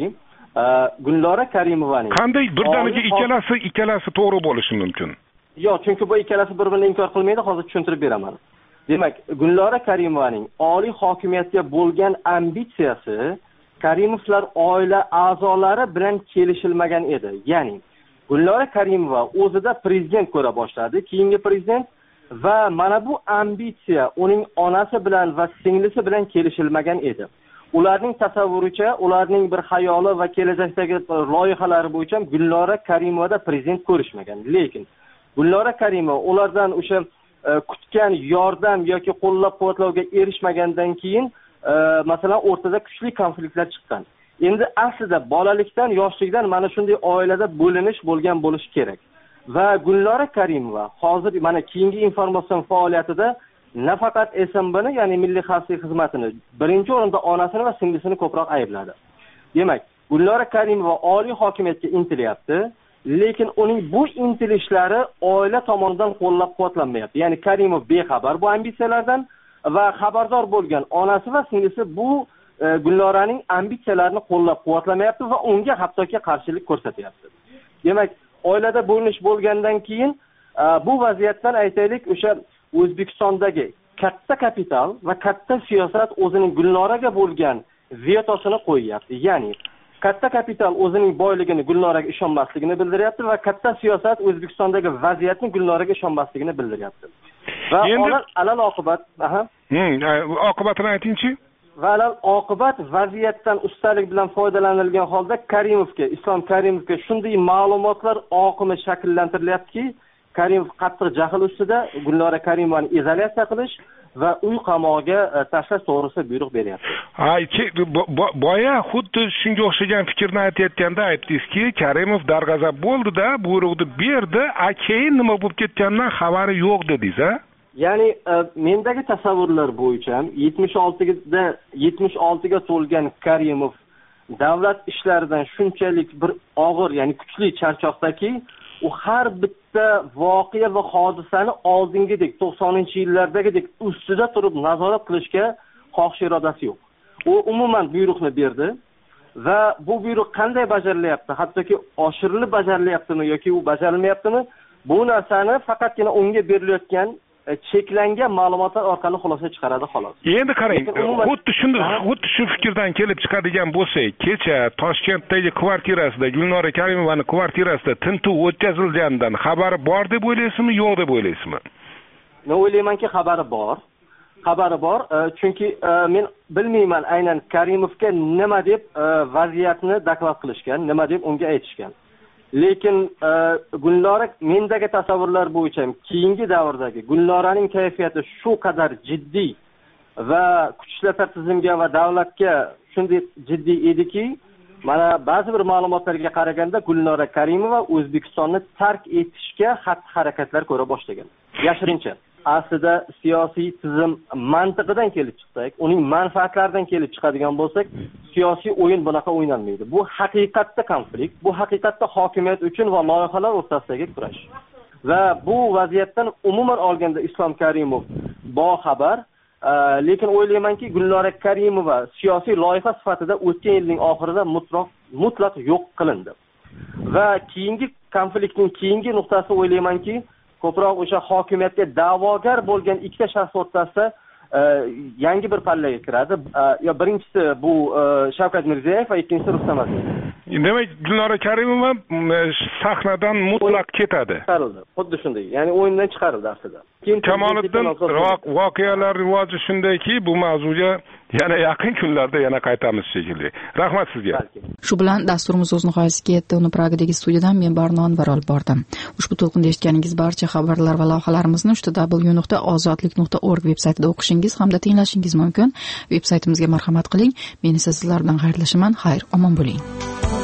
Gulnora Karimovaning qanday birdaniga ikkalasi to'g'ri bo'lishi mumkin? Yo'q, chunki bu ikkalasi bir-birini inkor qilmaydi, hozir tushuntirib beraman. Demak, Gulnora Karimovaning oliy hokimiyatga bo'lgan ambitsiyasi Karimovlar oila a'zolari bilan kelishilmagan edi. Ya'ni Gulnora Karimova o'zida prezident ko'ra boshladi, keyingi prezident, va mana bu ambitsiya uning onasi bilan va singlisi bilan kelishilmagan edi. Ularning tasavvuricha, ularning bir xayoli va kelajakdagi loyihalari bo'yicha Gulnora Karimovada prezident ko'rishmagan. Lekin Gulnora Karimova ulardan o'sha kutgan yordam yoki qo'llab-quvvatlovga erishmagandan keyin masalan o'rtada kuchli konfliktlar chiqqan. Endi aslida bolalikdan, yoshlikdan mana shunday oilada bo'linish bo'lgan bo'lishi kerak. Va Gulnora Karimova hozir mana keyingi informatsion faoliyatida nafaqat SMBni, ya'ni Milliy xavfsizlik xizmatini, birinchi o'rinda onasini va singlisini ko'proq aybladi. Demak, Gulnora Karimova oliy hokimiyatga intilyapti, lekin uning bu intilishlari oila tomonidan qo'llab-quvvatlanmayapti. Ya'ni Karimov bexabar bu ambitsiyalardan va xabardor bo'lgan onasi va singlisi bu Gulnoraning ambitsiyalarini qo'llab-quvvatlamayapti va unga hattoki qarshilik ko'rsatyapti. Demak, oilada bo'linish bo'lgandan keyin bu vaziyatdan aytaylik, o'sha O'zbekistondagi katta kapital va katta siyosat o'zining Gulnoraga bo'lgan vetosini qo'yyapti. Ya'ni katta kapital o'zining boyligini Gulnoraga ishonmasligini bildiryapti va katta siyosat O'zbekistondagi vaziyatni Gulnoraga ishonmasligini bildiryapti. Va alal oqibat, oqibatini aytingchi? Va alal oqibat vaziyatdan ustalik bilan foydalanilgan holda Islom Karimovga shunday ma'lumotlar oqimi shakllantirilyaptiki, Karimov qattiq jahl ustida Gulnora Karimovani izolyatsiya qilish va uy qamog'iga tashlash to'g'risida buyruq beryapti. Boya xuddi shunga o'xshagan fikrni aytayotganda aytdingizki, Karimov darg'azab bo'ldi-da, buyruqni berdi, keyin nima bo'lib ketganidan xabari yo'q dedingiz, a? Ya'ni mendagi tasavvurlar bo'yicha 76 ga to'lgan Karimov davlat ishlaridan shunchalik bir og'ir, ya'ni kuchli charchoqdaki, u har bitta voqea va hodisani oldingidek 90-yillardagidek ustida turib nazorat qilishga xohish irodasi yo'q. U umuman buyruqni berdi va bu buyruq qanday bajarilyapti, hattoki oshirilib bajarilyaptimi yoki u bajarilmayaptimi, bu narsani faqatgina unga berilayotgan cheklangan ma'lumotlar orqali xulosa chiqaradi xolos. Endi qarang, xuddi shu fikrdan kelib chiqadigan bo'lsak, kecha Toshkentdagi kvartirasida, Gulnora Karimovani kvartirasida tintuv o'tkazilganidan xabari bor deb o'ylaysizmi, yo'q deb o'ylaysizmi? Men o'ylaymanki, xabari bor. Chunki men bilmayman aynan Karimovga nima deb vaziyatni doklad qilishgan, nima deb unga aytishgan. lekin Gulnora mendagi tasavvurlar bo'yicha keyingi davrdagi Gulnoraning kayfiyati shu qadar jiddiy va kuch ishlatma tizimga va davlatga shunday jiddiy ediki, mana ba'zi bir ma'lumotlarga qaraganda Gulnora Karimova O'zbekistonni tark etishga xatti-harakatlar ko'ra boshlagan. Yashirincha. Aslida siyosiy tizim mantiqidan kelib chiqsak, uning manfaatlaridan kelib chiqadigan bo'lsak, siyosiy o'yin bunaqa o'ynalmaydi. Bu haqiqatda konflikt, bu haqiqatda hokimiyat uchun va loyihalar o'rtasidagi kurash. Va bu vaziyatdan umuman olganda Islom Karimov boxabar, lekin o'ylaymanki, Gulnora Karimova siyosiy loyiha sifatida o'tgan yilning oxirida mutlaq yo'q qilindi. Va keyingi konfliktning keyingi nuqtasi o'ylaymanki, ko'proq o'sha hokimiyatga da'vogar bo'lgan ikkita shaxs o'rtasida yangi bir pallaga kiradi. Birinchisi bu Shavkat Mirziyoyev va ikkinchisi Rustam Aziz. Demak, Gulnora Karimova sahnadan mutlaq ketadi. Chiqarildi. Xuddi shunday. Ya'ni o'yindan chiqarildi aslida. Kamoliddin, voqealar rivoji shundayki, bu mavzuga yana yaqin kunlarda yana qaytamiz shekilli. Rahmat sizga. Shu bilan dasturimiz o'z nihoyasiga yetdi. Uni Pragadagi studiyadan men Barno Anvar olib bordim. Ushbu to'lqinda eshitganingiz barcha xabarlar va lavhalarimizni www.ozodlik.org veb-saytida o'qishingiz hamda tinglashingiz mumkin. Veb-saytimizga marhamat qiling. Men esa sizlar bilan xayrlashaman. Xayr, omon bo'ling.